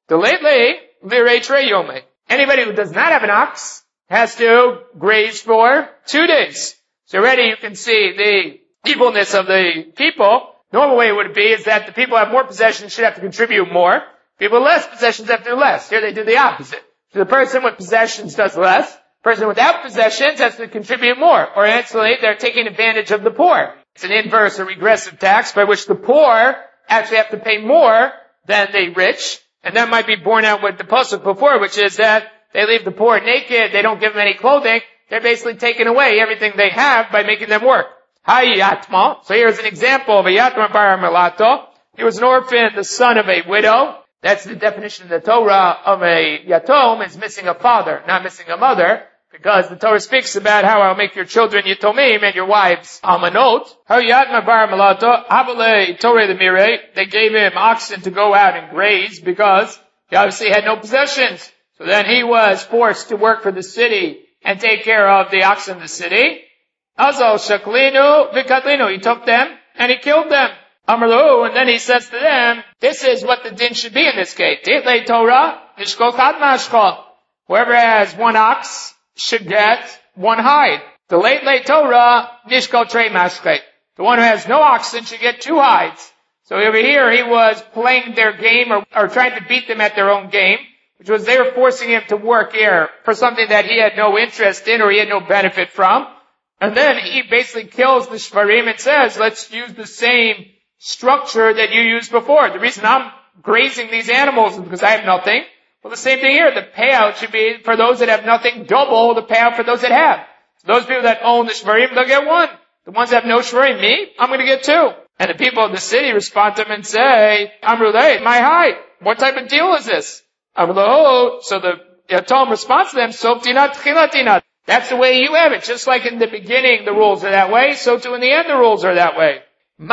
Anybody who does not have an ox has to graze for two days. So already you can see the evilness of the people. Normal way it would be is that the people who have more possessions should have to contribute more. People with less possessions have to do less. Here they do the opposite. So the person with possessions does less. The person without possessions has to contribute more. Or actually, they're taking advantage of the poor. It's an inverse or regressive tax by which the poor actually have to pay more than the rich. And that might be borne out with the pasuk before, which is that they leave the poor naked, they don't give them any clothing. They're basically taking away everything they have by making them work. Hayatma. So here's an example of a Yatma bar Melato. He was an orphan, the son of a widow. That's the definition in the Torah of a Yatom, is missing a father, not missing a mother, because the Torah speaks about how I'll make your children Yatomim and your wives Almanot. Hayatma bar Melato. Habale Torah the Mirei. They gave him oxen to go out and graze because he obviously had no possessions. So then he was forced to work for the city and take care of the oxen of the city. Azal shaklinu v'katlinu. He took them and he killed them. Amrlu, and then he says to them, this is what the din should be in this case. Di'lei Torah, nishkol chad mashkol. Whoever has one ox should get one hide. The late late Torah, nishkol trei mashkei. The one who has no oxen should get two hides. So over here he was playing their game or, or trying to beat them at their own game, which was they were forcing him to work here for something that he had no interest in or he had no benefit from. And then he basically kills the Shvarim and says, let's use the same structure that you used before. The reason I'm grazing these animals is because I have nothing. Well, the same thing here. The payout should be for those that have nothing, double the payout for those that have. So those people that own the Shvarim, they'll get one. The ones that have no Shvarim, me, I'm going to get two. And the people of the city respond to him and say, Amrulay, my hide. What type of deal is this? Amrulay. So the Yatom responds to them, Softinat chilatinat. That's the way you have it. Just like in the beginning the rules are that way, so too in the end the rules are that way.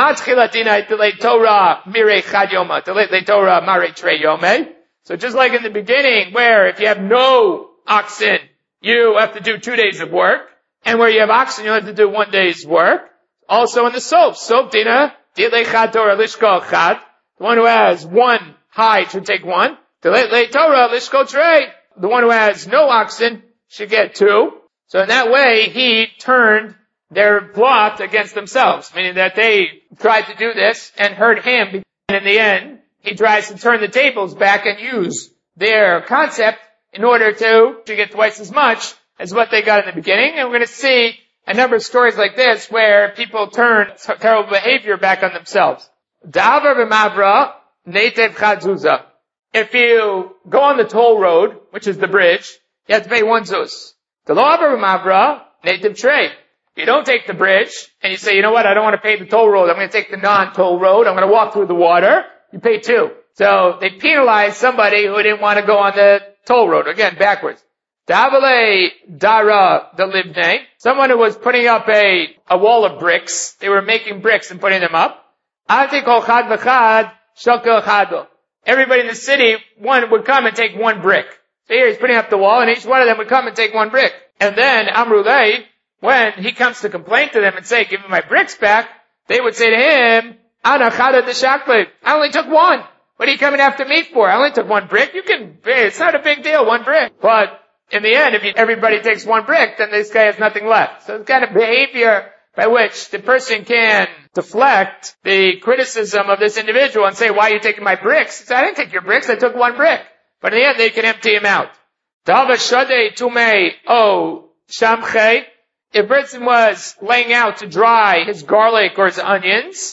So just like in the beginning, where if you have no oxen, you have to do two days of work, and where you have oxen, you have to do one day's work. Also in the soap, soap dina, the one who has one hide should take one. The one who has no oxen should get two. So in that way, he turned their plot against themselves, meaning that they tried to do this and hurt him. And in the end, he tries to turn the tables back and use their concept in order to, to get twice as much as what they got in the beginning. And we're going to see a number of stories like this where people turn terrible behavior back on themselves. Da'avar b'mavra neitev chadzuza. If you go on the toll road, which is the bridge, you have to pay one zuz. The lo'avar b'mavra neitev trei. You don't take the bridge, and you say, you know what, I don't want to pay the toll road, I'm going to take the non-toll road, I'm going to walk through the water, you pay two. So they penalize somebody who didn't want to go on the toll road. Again, backwards. Davale dara the livne, someone who was putting up a, a wall of bricks, they were making bricks and putting them up. Ante kol chad v'chad shakel chado. Everybody in the city, one would come and take one brick. So here he's putting up the wall, and each one of them would come and take one brick. And then Amrulay, when he comes to complain to them and say, give me my bricks back, they would say to him, Ana chada d'shakle. I only took one. What are you coming after me for? I only took one brick. You can, it's not a big deal, one brick. But in the end, if you, everybody takes one brick, then this guy has nothing left. So it's kind of behavior by which the person can deflect the criticism of this individual and say, why are you taking my bricks? He said, I didn't take your bricks, I took one brick. But in the end, they can empty him out. Dava shade tume o shamche. If a person was laying out to dry his garlic or his onions,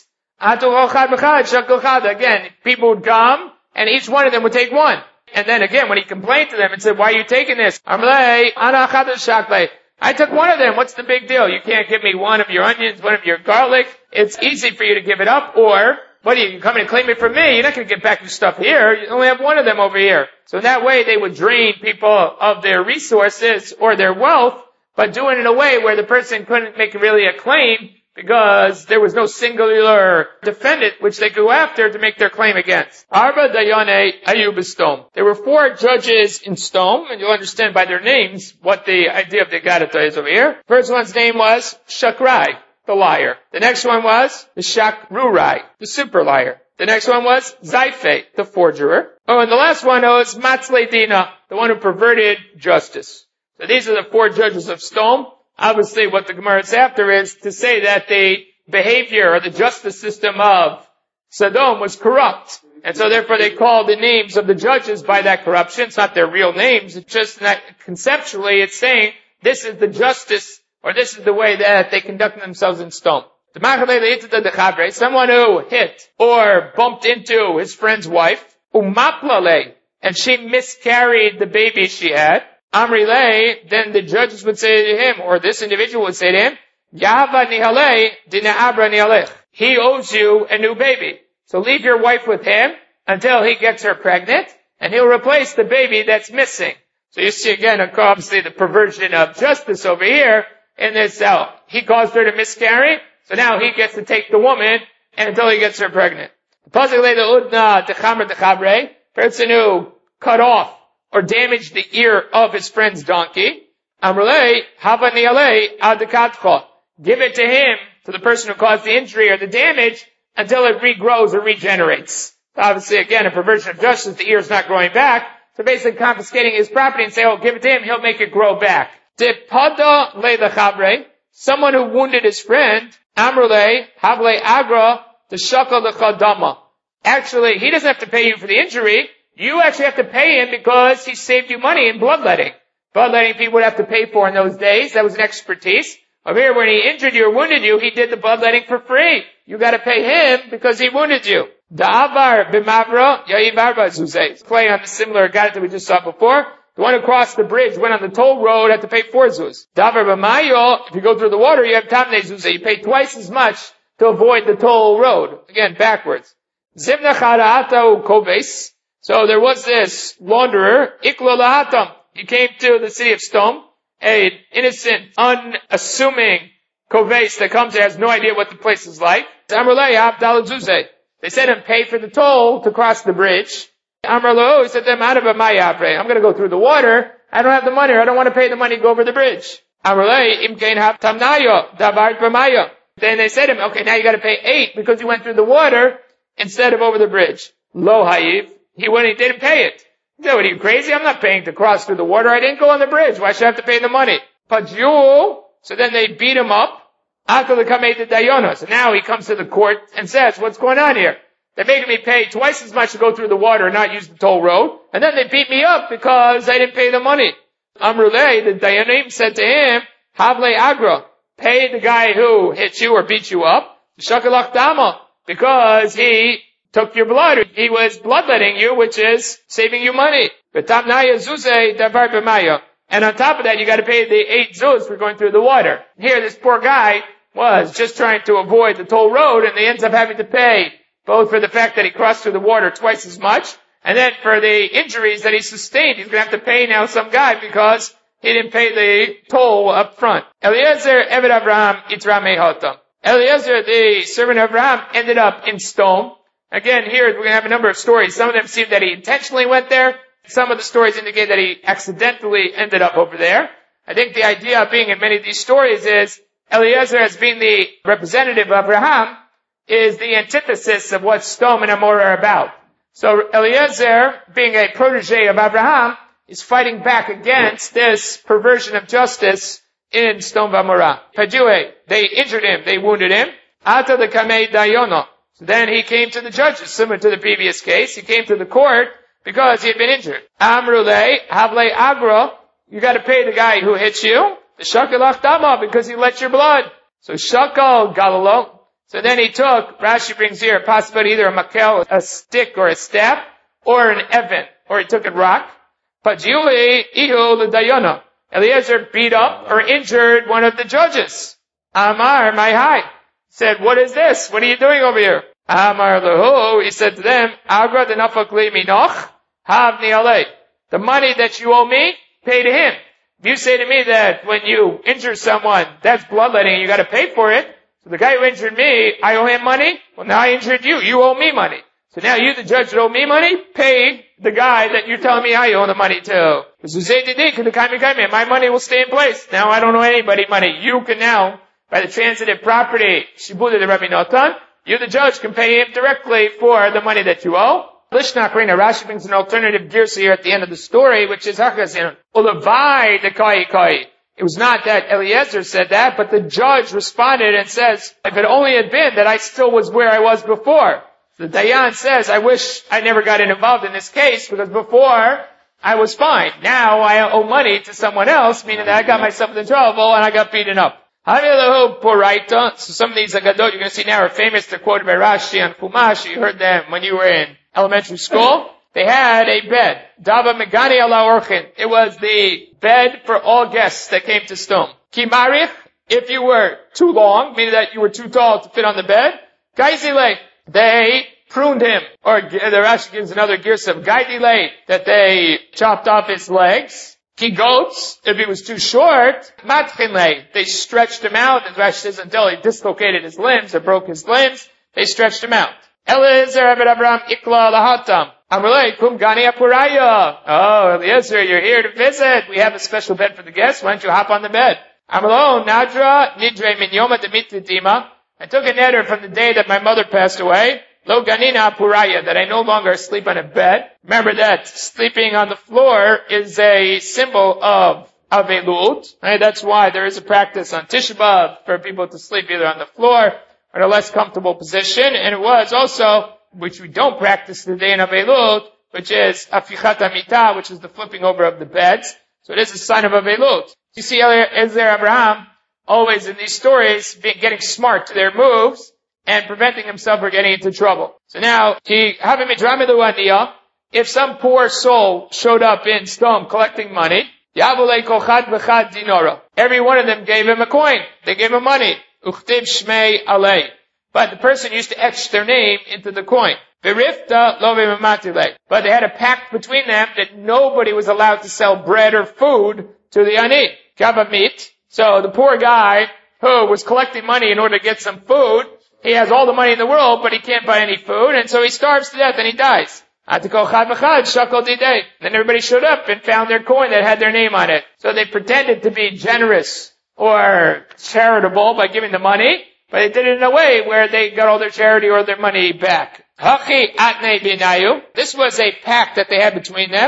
again, people would come, and each one of them would take one. And then again, when he complained to them and said, why are you taking this? I took one of them. What's the big deal? You can't give me one of your onions, one of your garlic. It's easy for you to give it up. Or, what are you, you come and claim it from me? You're not going to get back your stuff here. You only have one of them over here. So in that way, they would drain people of their resources or their wealth, but do it in a way where the person couldn't make really a claim because there was no singular defendant which they go after to make their claim against. Arba Dayane Ayub Stom. There were four judges in Stom, and you'll understand by their names what the idea of the Gadata is over here. First one's name was Shakrai, the liar. The next one was the Shakrurai, the super liar. The next one was Zaife, the forgerer. Oh, and the last one was Matzle Dina, the one who perverted justice. So these are the four judges of Stom. Obviously, what the Gemara is after is to say that the behavior or the justice system of Sodom was corrupt. And so therefore they call the names of the judges by that corruption. It's not their real names. It's just that conceptually it's saying this is the justice or this is the way that they conduct themselves in Sodom. Someone who hit or bumped into his friend's wife, and she miscarried the baby she had, Amrile, then the judges would say to him, or this individual would say to him, Yahava nihale dina abra nihalech. He owes you a new baby. So leave your wife with him until he gets her pregnant, and he'll replace the baby that's missing. So you see again, obviously the perversion of justice over here in this cell. He caused her to miscarry, so now he gets to take the woman until he gets her pregnant. Person who cut off or damaged the ear of his friend's donkey. Amrulei, hava nialei adekatcha. Give it to him, to the person who caused the injury or the damage, until it regrows or regenerates. So obviously, again, a perversion of justice, the ear is not growing back. So basically confiscating his property and say, oh, give it to him, he'll make it grow back. Depada le'lechabre, someone who wounded his friend, amrulei, havle agra, the shakal lechadama. Actually, he doesn't have to pay you for the injury. You actually have to pay him because he saved you money in bloodletting. Bloodletting people would have to pay for in those days. That was an expertise. Over here, when he injured you or wounded you, he did the bloodletting for free. You gotta pay him because he wounded you. Da'avar b'mavra ya'ivar ba'zuzeh. Playing on the similar guy that we just saw before. The one who crossed the bridge, went on the toll road, had to pay four zuz. Da'avar b'mayo, if you go through the water, you have tamne zuzeh. You pay twice as much to avoid the toll road. Again, backwards. Zimna chara'ata u'koves. So there was this launderer, Iklo Lahatam. He came to the city of Stom, an innocent, unassuming koves that comes there, has no idea what the place is like. They said him, pay for the toll to cross the bridge. Amrlo, he said to them, I'm going to go through the water. I don't have the money, or I don't want to pay the money to go over the bridge. Then they said to him, okay, now you got to pay eight because you went through the water instead of over the bridge. Lo hayiv. He went, he didn't pay it. He said, what are you crazy? I'm not paying to cross through the water. I didn't go on the bridge. Why should I have to pay the money? Pajul. So then they beat him up. So now he comes to the court and says, what's going on here? They're making me pay twice as much to go through the water and not use the toll road. And then they beat me up because I didn't pay the money. Amruleh, the Dayanim said to him, Havle Agra. Pay the guy who hit you or beat you up. Shakalach Dama. Because he took your blood. He was bloodletting you, which is saving you money. And on top of that, you got to pay the eight zuz for going through the water. Here, this poor guy was just trying to avoid the toll road, and he ends up having to pay both for the fact that he crossed through the water twice as much, and then for the injuries that he sustained. He's going to have to pay now some guy because he didn't pay the toll up front. Eliezer, Eved Avraham, Itra Mehotam. Eliezer, the servant of Abraham, ended up in Stom. Again, here we're going to have a number of stories. Some of them seem that he intentionally went there. Some of the stories indicate that he accidentally ended up over there. I think the idea being in many of these stories is Eliezer, as being the representative of Abraham, is the antithesis of what Stom and Amor are about. So Eliezer, being a protege of Abraham, is fighting back against this perversion of justice in Stom v'Amorah. Padue, they injured him, they wounded him. Ata the Kamei Dayono. So then he came to the judges, similar to the previous case. He came to the court because he had been injured. Amrule, Havle Agra, you got to pay the guy who hit you. The Shakalach Dama, because he let your blood. So Shakal Galalo. So then he took, Rashi brings here, possibly either a makel, a stick or a staff, or an evan, or he took a rock. Pajuli Ihu L'Dayana. Eliezer beat up or injured one of the judges. Amar, my high, said, what is this? What are you doing over here? Amar lehu, he said to them, Agra denafak li minoch, havni alei. The money that you owe me, pay to him. If you say to me that when you injure someone, that's bloodletting and you gotta pay for it, so the guy who injured me, I owe him money, well now I injured you, you owe me money. So now you, the judge, that owe me money, pay the guy that you're telling me I owe the money to. My money will stay in place. Now I don't owe anybody money. You can now, by the transitive property, Shibuda the Rabbi Natan, you, the judge, can pay him directly for the money that you owe. Lishnak Reina, Rashi brings an alternative gears here at the end of the story, which is Hakazin. Ulavai the Kai Kai. It was not that Eliezer said that, but the judge responded and says, if it only had been that I still was where I was before. The Dayan says, I wish I never got involved in this case, because before I was fine. Now I owe money to someone else, meaning that I got myself into trouble and I got beaten up. So some of these Agadot you're going to see now are famous. They're quoted by Rashi and Chumash. You heard them when you were in elementary school. They had a bed. Dava Megani ala Orchin. It was the bed for all guests that came to Stom. Kimarich, if you were too long, meaning that you were too tall to fit on the bed. Gaizile, they pruned him. Or the Rashi gives another girsa of Gaidile, that they chopped off his legs. Ki goats, if he was too short, matchinle, they stretched him out, as Rashi says, until he dislocated his limbs or broke his limbs, they stretched him out. Eliezer Abed Abraham Ikla Lahatam. Amrulei Kum Gani Apuraya. Oh, Eliezer, you're here to visit. We have a special bed for the guests. Why don't you hop on the bed? Amrulei Nadra Nidre Minyoma Demitri Dima. I took a neder from the day that my mother passed away. Lo ganina apuraya, that I no longer sleep on a bed. Remember that sleeping on the floor is a symbol of avelut. Right? That's why there is a practice on Tisha B'Av for people to sleep either on the floor or in a less comfortable position. And it was also, which we don't practice today in avelut, which is afichat amita, which is the flipping over of the beds. So it is a sign of avelut. You see Eliezer Abraham always in these stories being, getting smart to their moves and preventing himself from getting into trouble. So now, if some poor soul showed up in Stom collecting money, every one of them gave him a coin. They gave him money. But the person used to etch their name into the coin. But they had a pact between them that nobody was allowed to sell bread or food to the ani. So the poor guy who was collecting money in order to get some food, he has all the money in the world, but he can't buy any food, and so he starves to death and he dies. Then everybody showed up and found their coin that had their name on it. So they pretended to be generous or charitable by giving the money, but they did it in a way where they got all their charity or their money back. This was a pact that they had between them.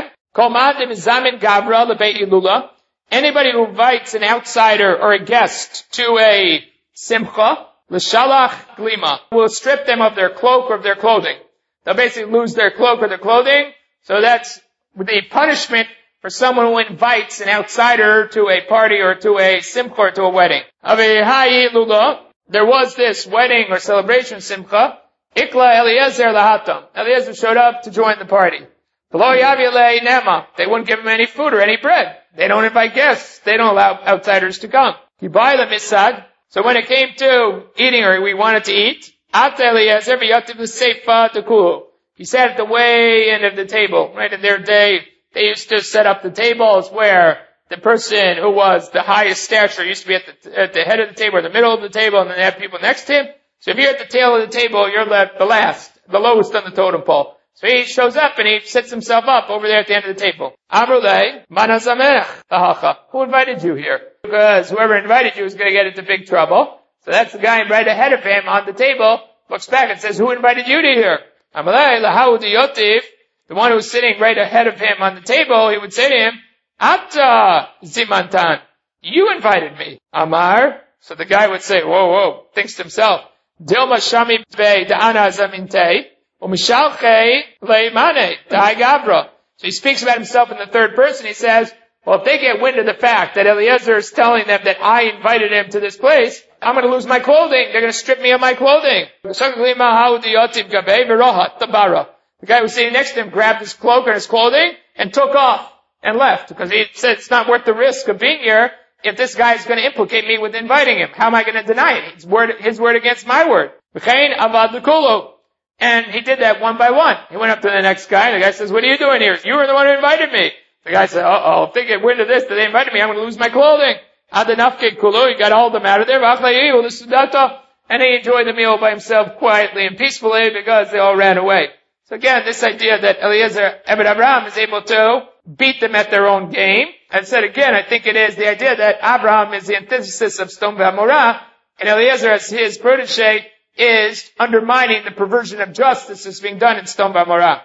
Anybody who invites an outsider or a guest to a simcha, l'shalach glima, will strip them of their cloak or of their clothing. They'll basically lose their cloak or their clothing. So that's the punishment for someone who invites an outsider to a party or to a simcha or to a wedding. There was this wedding or celebration simcha. Ikla Eliezer lahatam. Eliezer showed up to join the party. They wouldn't give him any food or any bread. They don't invite guests. They don't allow outsiders to come. So when it came to eating, or we wanted to eat, he sat at the way end of the table. Right in their day, they used to set up the tables where the person who was the highest stature used to be at the, at the head of the table or the middle of the table, and then they have people next to him. So if you're at the tail of the table, you're left the last, the lowest on the totem pole. So he shows up and he sets himself up over there at the end of the table. Amrulei, manazamech, who invited you here? Because whoever invited you is going to get into big trouble. So that's the guy right ahead of him on the table, looks back and says, who invited you to here? Amrulei, lahau yotiv, the one who's sitting right ahead of him on the table, he would say to him, Ata zimantan, you invited me. Amar, so the guy would say, whoa, whoa, thinks to himself, Dilma shami be da'ana zaminte, umishalche leimane, da'i gavra. So he speaks about himself in the third person. He says, well, if they get wind of the fact that Eliezer is telling them that I invited him to this place, I'm going to lose my clothing. They're going to strip me of my clothing. The guy who was sitting next to him grabbed his cloak and his clothing and took off. and left, because he said it's not worth the risk of being here if this guy is going to implicate me with inviting him. How am I going to deny it? His word, his word against my word. And he did that one by one. He went up to the next guy, and the guy says, what are you doing here? You were the one who invited me. The guy said, uh-oh, if they get wind of this, that they invited me, I'm going to lose my clothing. Adanafke kulo, he got all of them out of there. And he enjoyed the meal by himself quietly and peacefully because they all ran away. So again, this idea that Eliezer Ebed Abraham is able to beat them at their own game. I said again, I think it is the idea that Abraham is the antithesis of Sodom and Gomorrah, and Eliezer, as his protege, is undermining the perversion of justice that's being done in Sodom and Gomorrah.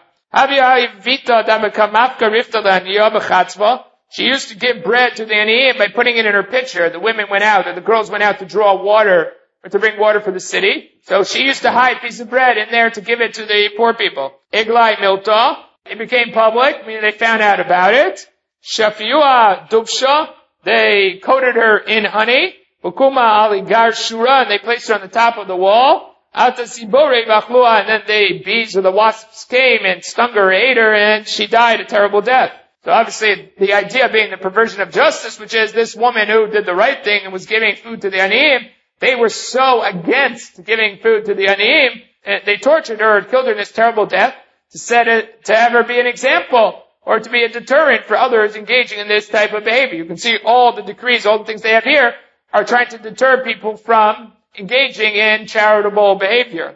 She used to give bread to the Aniyim by putting it in her pitcher. The women went out, or the girls went out to draw water, or to bring water for the city. So she used to hide a piece of bread in there to give it to the poor people. Iglai Milta. It became public, meaning they found out about it. Shafiua Dubsha. They coated her in honey. Bukuma Aligar Shura. And they placed her on the top of the wall. Ata Sibore Vachlua. And then the bees or the wasps came and stung her, ate her, and she died a terrible death. So obviously, the idea being the perversion of justice, which is this woman who did the right thing and was giving food to the Aniyim, they were so against giving food to the Aniyim, and they tortured her and killed her in this terrible death to set it, to have her be an example or to be a deterrent for others engaging in this type of behavior. You can see all the decrees, all the things they have here are trying to deter people from engaging in charitable behavior.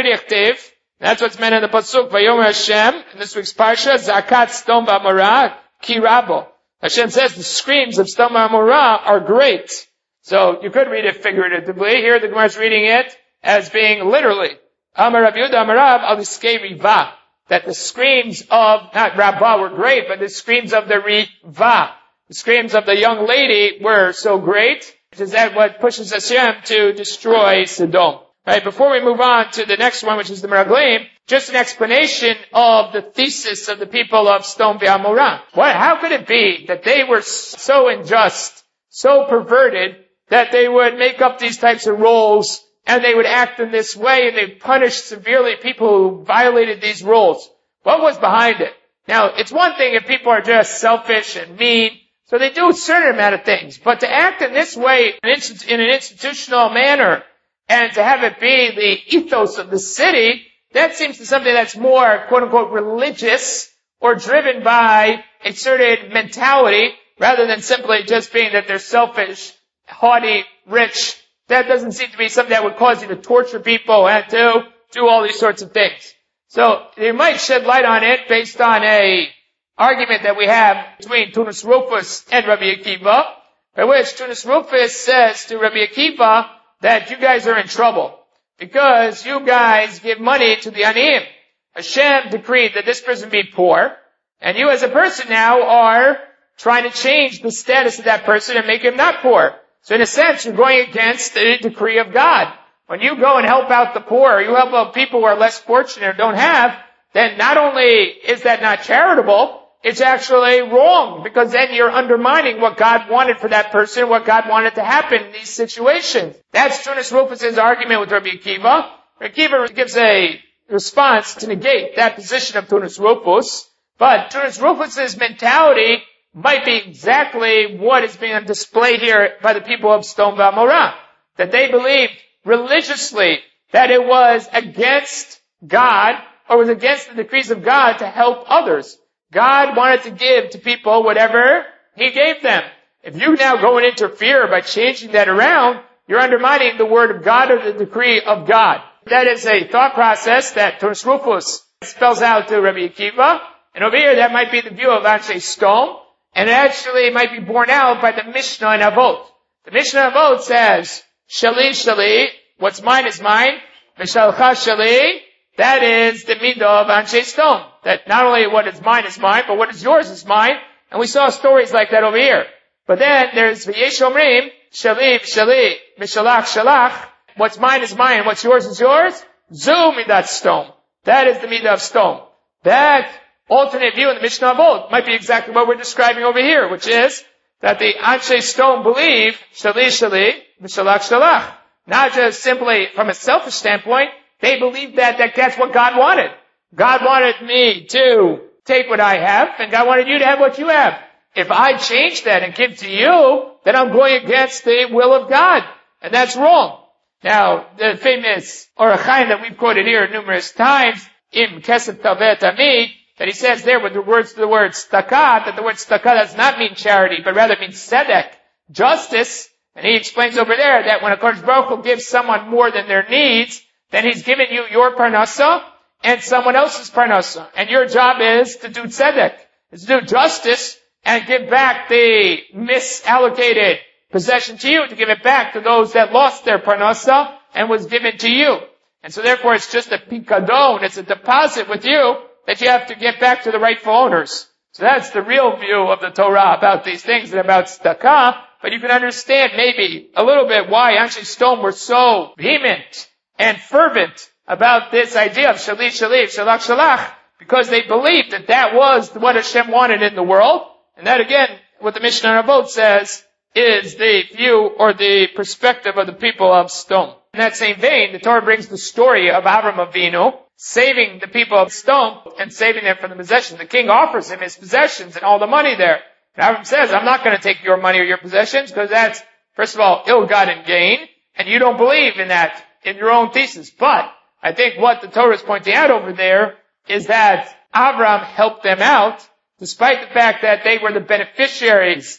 That's what's meant in the pasuk. Vayomer Hashem in this week's parsha, Zakat Sodom v'Amorah Kirabo. Hashem says the screams of Sodom and Gomorrah are great. So you could read it figuratively. Here the Gemara is reading it as being literally. Amar Rav Yehuda Amar Rav Aliskei Riva. That the screams of, not Rabbah were great, but the screams of the Riva, the screams of the young lady were so great, which is that what pushes Hashem to destroy Sodom. Right, before we move on to the next one, which is the Meraglim, just an explanation of the thesis of the people of Sodom and Gomorrah. What, how could it be that they were so unjust, so perverted, that they would make up these types of rules, and they would act in this way, and they punished severely people who violated these rules? What was behind it? Now, it's one thing if people are just selfish and mean, so they do a certain amount of things, but to act in this way, in an institutional manner, and to have it be the ethos of the city, that seems to something that's more, quote unquote, religious, or driven by a certain mentality, rather than simply just being that they're selfish, haughty, rich. That doesn't seem to be something that would cause you to torture people and to do all these sorts of things. So, you might shed light on it based on a argument that we have between Tunis Rufus and Rabbi Akiva, by which Tunis Rufus says to Rabbi Akiva that you guys are in trouble because you guys give money to the Aniyim. Hashem decreed that this person be poor, and you as a person now are trying to change the status of that person and make him not poor. So in a sense, you're going against the decree of God. When you go and help out the poor, you help out people who are less fortunate or don't have, then not only is that not charitable, it's actually wrong, because then you're undermining what God wanted for that person, what God wanted to happen in these situations. That's Tunis Rufus' argument with Rabbi Akiva. Rabbi Akiva gives a response to negate that position of Tunis Rufus, but Tunis Rufus' mentality might be exactly what is being on display here by the people of Sodom and Gomorrah. That they believed religiously that it was against God, or was against the decrees of God to help others. God wanted to give to people whatever He gave them. If you now go and interfere by changing that around, you're undermining the word of God or the decree of God. That is a thought process that Tunis Rufus spells out to Rabbi Akiva. And over here, that might be the view of Anshe Sodom. And it actually might be borne out by the Mishnah in Avot. The Mishnah in Avot says, Shali, Shali, what's mine is mine. Mishalcha, Shali, that is the midah of Anshe Sodom. That not only what is mine is mine, but what is yours is mine. And we saw stories like that over here. But then there's V'yesh Omrim, Shali, Shali, Mishalach, Shalach. What's mine is mine, what's yours is yours. Zu midat Sodom. That is the midah of Sodom. That alternate view in the Mishnah Avot might be exactly what we're describing over here, which is that the Anshe Sodom believe Shali, Shali, Mishalach, Shalach. Not just simply from a selfish standpoint, they believe that, that that's what God wanted. God wanted me to take what I have, and God wanted you to have what you have. If I change that and give to you, then I'm going against the will of God. And that's wrong. Now, the famous Orach Chaim that we've quoted here numerous times, Im Kesef Tavet Amid, that he says there with the words, the word tzedakah, that the word tzedakah does not mean charity, but rather means tzedek, justice. And he explains over there that when a Kodesh Baruch Hu gives someone more than their needs, then he's given you your parnasa and someone else's parnasa. And your job is to do tzedek, is to do justice and give back the misallocated possession to you, to give it back to those that lost their parnasa and was given to you. And so therefore it's just a pikadon, it's a deposit with you that you have to get back to the rightful owners. So that's the real view of the Torah about these things and about tzedakah. But you can understand maybe a little bit why actually Sdom were so vehement and fervent about this idea of shalit shalit, shalach shalach, because they believed that that was what Hashem wanted in the world. And that again, what the Mishnah Avot says, is the view or the perspective of the people of Sdom. In that same vein, the Torah brings the story of Avram Avinu saving the people of Sdom and saving them from the possessions. The king offers him his possessions and all the money there. And Avram says, I'm not going to take your money or your possessions because that's, first of all, ill-gotten gain, and you don't believe in that, in your own thesis. But I think what the Torah is pointing out over there is that Avram helped them out despite the fact that they were the beneficiaries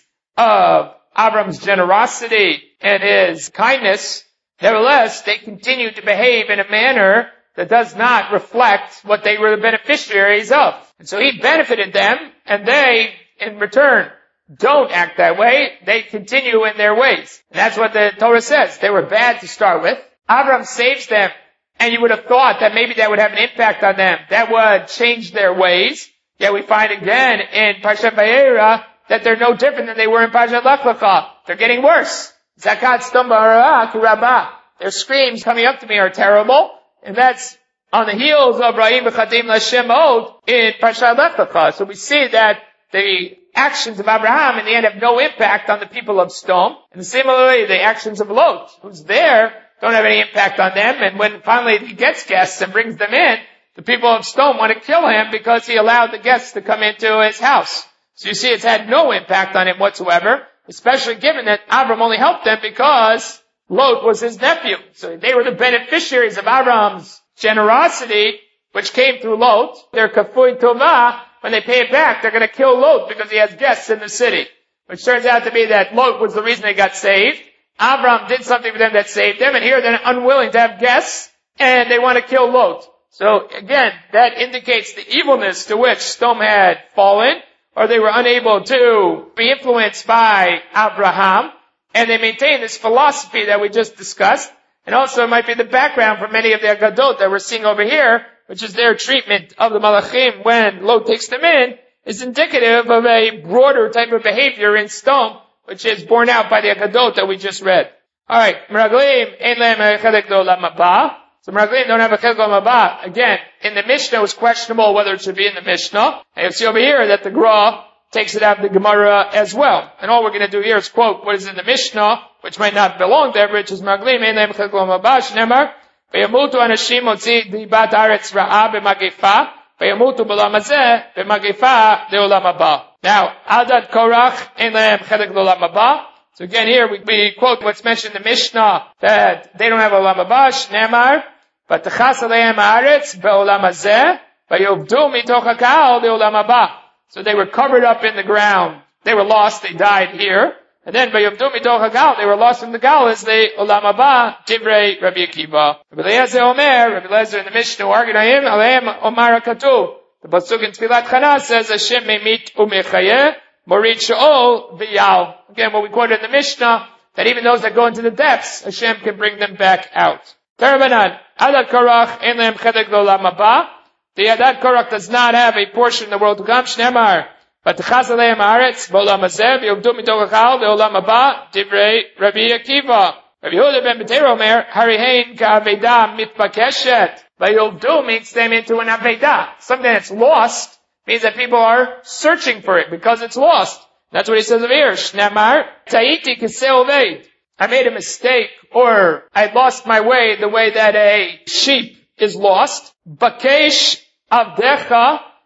of Avram's generosity and his kindness. Nevertheless, they continued to behave in a manner that does not reflect what they were the beneficiaries of. And so he benefited them, and they, in return, don't act that way. They continue in their ways. And that's what the Torah says. They were bad to start with. Avram saves them, and you would have thought that maybe that would have an impact on them. That would change their ways. Yet we find again in Parshat Vayera that they're no different than they were in Parshat Lech Lecha. They're getting worse. Zakat Sdom Ba'ara Kurabah. Their screams coming up to me are terrible. And that's on the heels of Rahim V'Chadim L'Shem Od in Parshat Lech Lecha. So we see that the actions of Abraham in the end have no impact on the people of Sdom. And similarly, the actions of Lot, who's there, don't have any impact on them. And when finally he gets guests and brings them in, the people of Sdom want to kill him because he allowed the guests to come into his house. So you see, it's had no impact on him whatsoever, especially given that Avram only helped them because Lot was his nephew. So they were the beneficiaries of Avram's generosity, which came through Lot. Their kafui tovah, when they pay it back, they're going to kill Lot because he has guests in the city. Which turns out to be that Lot was the reason they got saved. Avram did something for them that saved them, and here they're unwilling to have guests, and they want to kill Lot. So again, that indicates the evilness to which Sdom had fallen, or they were unable to be influenced by Abraham, and they maintain this philosophy that we just discussed. And also it might be the background for many of the Agadot that we're seeing over here, which is their treatment of the Malachim when Lot takes them in, is indicative of a broader type of behavior in Sdom, which is borne out by the Agadot that we just read. Alright, Meraglim, Ein Lehem Chelek D'Olam Haba. So Meraglim don't have a Chelek D'Olam Haba. Again, in the Mishnah it was questionable whether it should be in the Mishnah. And you see over here that the Gra takes it out of the Gemara as well. And all we're going to do here is quote what is in the Mishnah, which might not belong there, which is Meraglim, Ein Lehem Chelek D'Olam Haba, Shnemar, Ve'yamutu Anashim Otzi Dibat Haaretz Ra'a B'Magefa, Ve'yamutu B'Olam Hazeh B'Magefa D'Olam Haba. Now, Adat Korach Ein Lehem Chelek D'Olam Haba. So again here we, we quote what's mentioned in the Mishnah that they don't have Olam Haba, Shnemar, but Techas Alehem Haaretz B'Olam Hazeh, Vayovdu Mitoch HaKahal D'Olam Haba. So they were covered up in the ground. They were lost, they died here. And then Vayovdu Mitoch HaKahal, they were lost from the Gal as the Olam Haba, Divrei Rabbi Akiva. Rabbi Eliezer Omer, Rabbi Eliezer in the Mishnah argued Alehem, Alehem Omar HaKatuv. The Pasuk in Tfilat Chana says, Hashem Memit Umechayeh, Morid Sheol V'Yal. Again, what we quoted in the Mishnah, that even those that go into the depths, Hashem can bring them back out. Terabanan, Adat Korach, Ein Lehem Chelek D'Olam Haba. The Adat Korach does not have a portion in the world to come, Shnemar. But Techas Alehem Haaretz, B'Olam Hazeh, V'Yovdu Mitoch HaKahal, D'Olam Haba, Divrei Rabbi Akiva. Rabbi Yehuda ben Beteira Omer, Harihein Ka'aveda Mitbakeshet. Vayovdu means them into an Aveda. Something that's lost means that people are searching for it because it's lost. That's what he says over here. Shnemar, Ta'iti Kiseh Oved. I made a mistake, or I lost my way the way that a sheep is lost. Bakesh Avdecha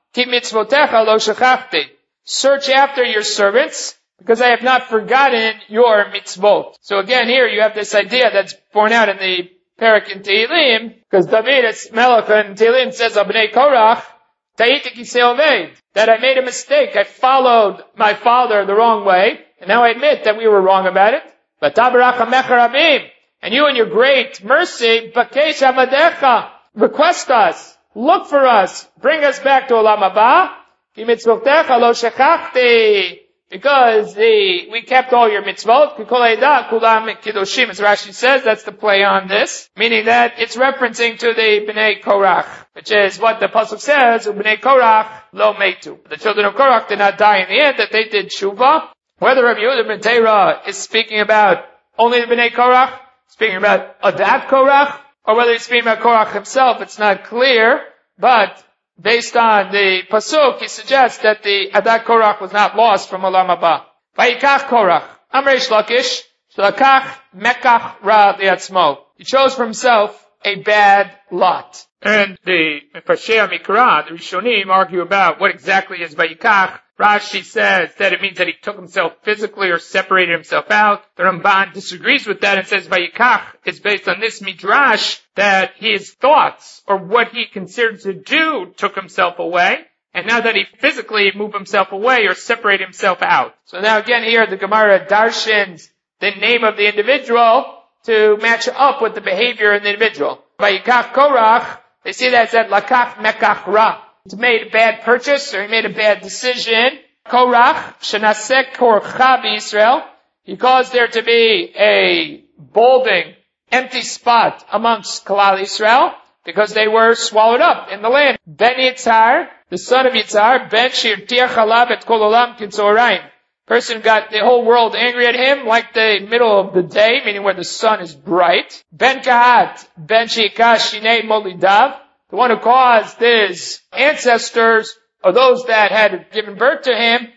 ki mitzvotecha lo shechachti. Search after your servants, because I have not forgotten your mitzvot. So again, here you have this idea that's borne out in the Perek in Tehillim, because David, it's Melech in Tehillim, says, Abnei Korach, ta'iti kisei oved, that I made a mistake. I followed my father the wrong way, and now I admit that we were wrong about it. But Tabarach Rabim, and you in your great mercy, Bakesh Avadecha, request us, look for us, bring us back to Olam Haba, ki mitzvotecha lo shechachti, because the, we kept all your mitzvot, kikol eidah kulam kiddushim, as Rashi says, that's the play on this, meaning that it's referencing to the Bnei Korach, which is what the pasuk says, Bnei Korach lo metu. The children of Korach did not die in the end, that they did tshuva. Whether Rabbi Yehuda ben Teira is speaking about only the Bnei Korach, speaking about Adat Korach, or whether he's speaking about Korach himself, it's not clear, but based on the pasuk, he suggests that the Adat Korach was not lost from Olam Haba. Vayikach Korach, Amrei Shlakish, Shlakach Mekach Ra Liatzmo. He chose for himself a bad lot. And the Mepashei Mikra, the Rishonim, argue about what exactly is Vayikach. Rashi says that it means that he took himself physically or separated himself out. The Ramban disagrees with that and says Vayikach is based on this midrash that his thoughts or what he considered to do took himself away. And now that he physically moved himself away or separated himself out. So now again here the Gemara darshans the name of the individual to match up with the behavior of the individual. Vayikach Korach, they see that it's at Lakach Mekach Ra. He made a bad purchase, or he made a bad decision. Korach, Shenasek Korcha B'Yisrael. He caused there to be a balding, empty spot amongst Kalal Yisrael, because they were swallowed up in the land. Ben Yitzhar, the son of Yitzhar, Ben Shirtiach Halav et Kol Olam Kitzoraim. Person got the whole world angry at him, like the middle of the day, meaning where the sun is bright. Ben Kahat, Ben Shikash Shinei Molidav. The one who caused his ancestors, or those that had given birth to him,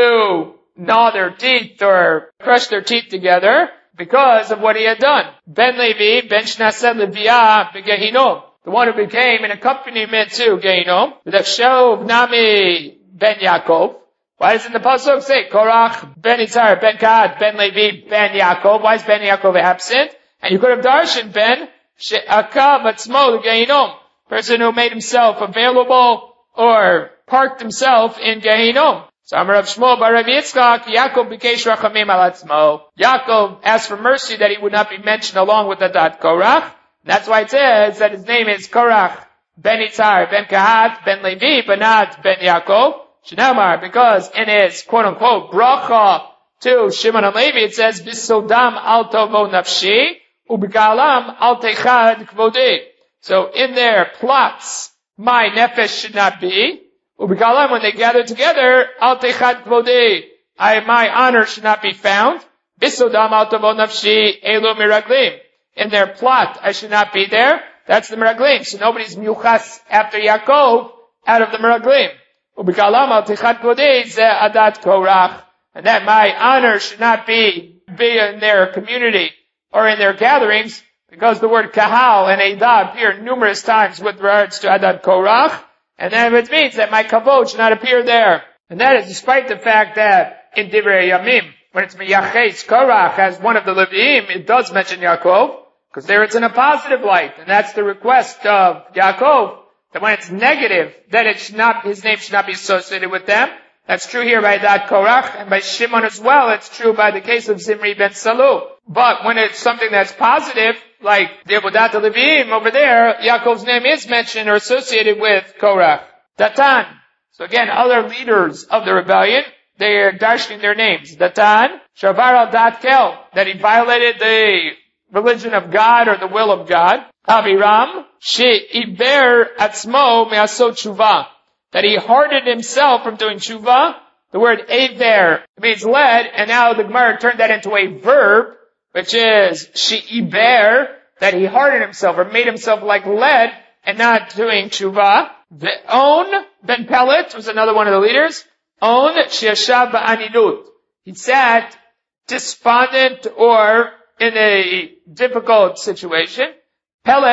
to gnaw their teeth or crush their teeth together because of what he had done. Ben Levi, Ben Shnaseh Leviyah Begehinom. The one who became an accompaniment to Gehinom. V'dachshel Nami Ben Yaakov. Why doesn't the pasuk say Korach, Ben Yitzhar, Ben Kahat, Ben Levi, Ben Yaakov? Why is Ben Yaakov absent? And you could have darshan Ben She'akav Atzmo Gehinom. Person who made himself available or parked himself in Gehinom. So Amar Rav Shmuel bar Rav Yitzchak, Yaakov bikesh rachamim al atzmo. Yaakov asked for mercy that he would not be mentioned along with Adat Korach. That's why it says that his name is Korach ben Yitzhar, ben Kahat, ben Levi, but not ben Yaakov. Shnamar, because in his quote unquote bracha to Shimon and Levi, it says Bisodam al tovo nafshi, ubikalam al techad kvodi. So in their plots, my nefesh should not be. Ubikalam, when they gather together, al techad kvodi, I, my honor should not be found. Bisodam al tovo nafshi, elu miraglim. In their plot, I should not be there. That's the miraglim. So nobody's miyuchas after Yaakov out of the miraglim. Ubikalam al techad kvodi ze adat korach. And that my honor should not be, be in their community or in their gatherings, because the word kahal and eidah appear numerous times with regards to Adat Korach, and then it means that my kavod should not appear there. And that is despite the fact that in Divrei Yamim, when it's Meyaches Korach as one of the Leviim, it does mention Yaakov, because there it's in a positive light, and that's the request of Yaakov, that when it's negative, that it should not, his name should not be associated with them. That's true here by Adat Korach, and by Shimon as well. It's true by the case of Zimri ben Salu. But when it's something that's positive, like the Avodat Leviim over there, Yaakov's name is mentioned or associated with Korach. Datan. So again, other leaders of the rebellion, they are dashing their names. Datan, Shavar al-Dat Kel, that he violated the religion of God or the will of God. Aviram, She'iber Atzmo Me'asot Tshuva, that he hardened himself from doing tshuva. The word aver means led, and now the Gemara turned that into a verb, which is she'iber, that he hardened himself or made himself like lead and not doing tshuva. The On ben Pelet was another one of the leaders. On she'ashav ba'anidut. He sat despondent or in a difficult situation. Pelet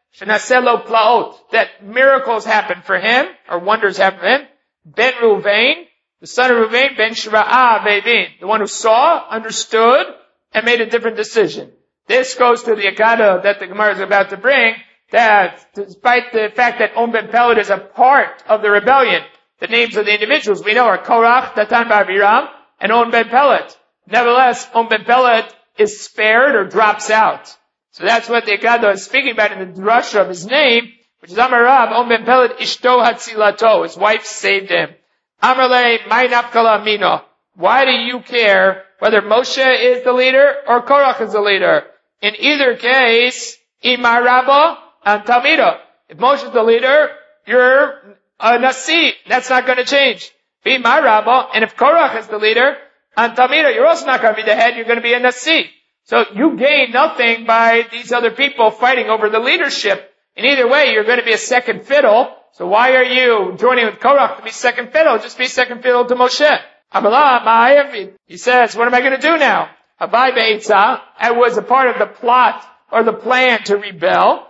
Shenaselo plaot, that miracles happen for him, or wonders happen for him. Ben Ruvain, the son of Ruvain, Ben Shra'a Vevin, the one who saw, understood, and made a different decision. This goes to the Agada that the Gemara is about to bring, that despite the fact that On ben Pelet is a part of the rebellion, the names of the individuals we know are Korach, Datan bar Abiram, and On ben Pelet. Nevertheless, On ben Pelet is spared or drops out. So that's what the Agada is speaking about in the drasha of his name, which is Amar Rab, On ben Pelet Ishto Hatzilato. His wife saved him. Amar Le, Mai Nafkala Mino. Why do you care whether Moshe is the leader or Korach is the leader? In either case, Imar Rabba and Talmido. If Moshe is the leader, you're a Nasi. That's not going to change. Be my Rabba, and if Korach is the leader, and Talmido, you're also not going to be the head, you're going to be a Nasi. So you gain nothing by these other people fighting over the leadership. In either way, you're going to be a second fiddle. So why are you joining with Korach to be second fiddle? Just be second fiddle to Moshe. He says, what am I going to do now? Abai Be'etzah, I was a part of the plot or the plan to rebel.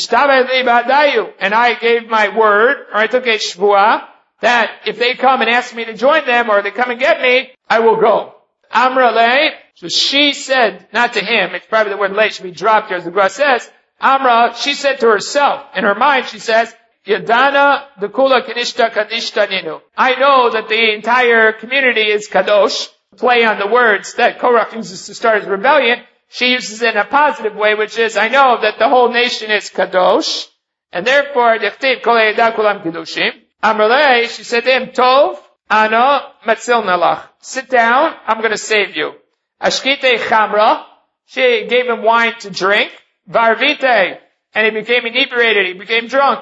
And I gave my word, or I took a shvuah, that if they come and ask me to join them, or they come and get me, I will go. Amra le, so she said, not to him, it's probably the word le should be dropped here as the Gra says, Amra, she said to herself, in her mind she says, Yadana dekula kanishta kadishta ninu. I know that the entire community is kadosh, play on the words that Korach uses to start his rebellion. She uses it in a positive way, which is, I know that the whole nation is kadosh, and therefore, dechtiv kol ha'edah kulam kedoshim. Amrlei, she said to him, Tov, ano, matzil nalach. Sit down, I'm going to save you. Ashkite chamra, she gave him wine to drink. Varvite, and he became inebriated, he became drunk.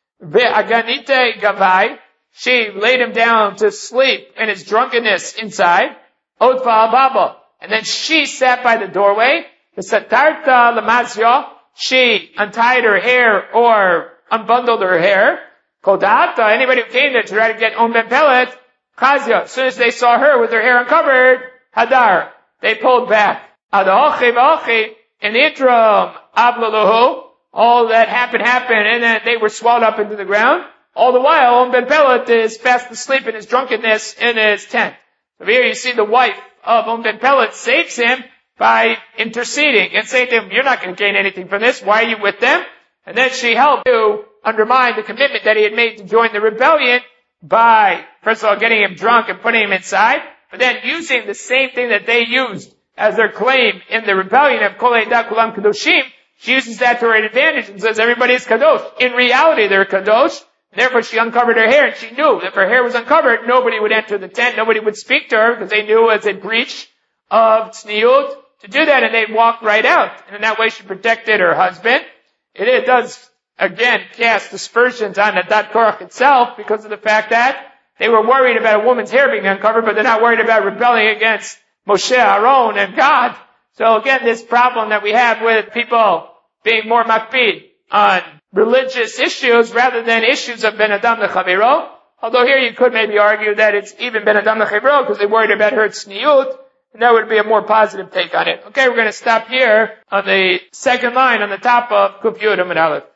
Ve'aganite gavai, she laid him down to sleep in his drunkenness inside. Otfa al-baba. And then she sat by the doorway. The satarta lamazya, she untied her hair or unbundled her hair. Kodata, anybody who came there to try to get On ben Pelet, Kazya, as soon as they saw her with her hair uncovered, Hadar, they pulled back. Adachi v'achi, in the interim, Ablaluhu, all that happened happened, and then they were swallowed up into the ground. All the while, On ben Pelet is fast asleep in his drunkenness in his tent. So here you see the wife of On ben Pelet saves him by interceding and saying to him, you're not going to gain anything from this. Why are you with them? And then she helped to undermine the commitment that he had made to join the rebellion by, first of all, getting him drunk and putting him inside, but then using the same thing that they used as their claim in the rebellion of Kol Ha'edah Kulam Kadoshim. She uses that to her advantage and says everybody is kadosh. In reality, they're kadosh. Therefore, she uncovered her hair, and she knew that if her hair was uncovered, nobody would enter the tent, nobody would speak to her, because they knew it was a breach of tzniut to do that, and they'd walk right out. And in that way, she protected her husband. It, it does, again, cast aspersions on Adat Korach itself, because of the fact that they were worried about a woman's hair being uncovered, but they're not worried about rebelling against Moshe, Aaron, and God. So again, this problem that we have with people being more makpid on religious issues rather than issues of Ben Adam Lechaviro. Although here you could maybe argue that it's even Ben Adam Lechaviro because they worried about her tzniut, and that would be a more positive take on it. Okay, we're going to stop here on the second line on the top of Kuf Yud Amud Aleph.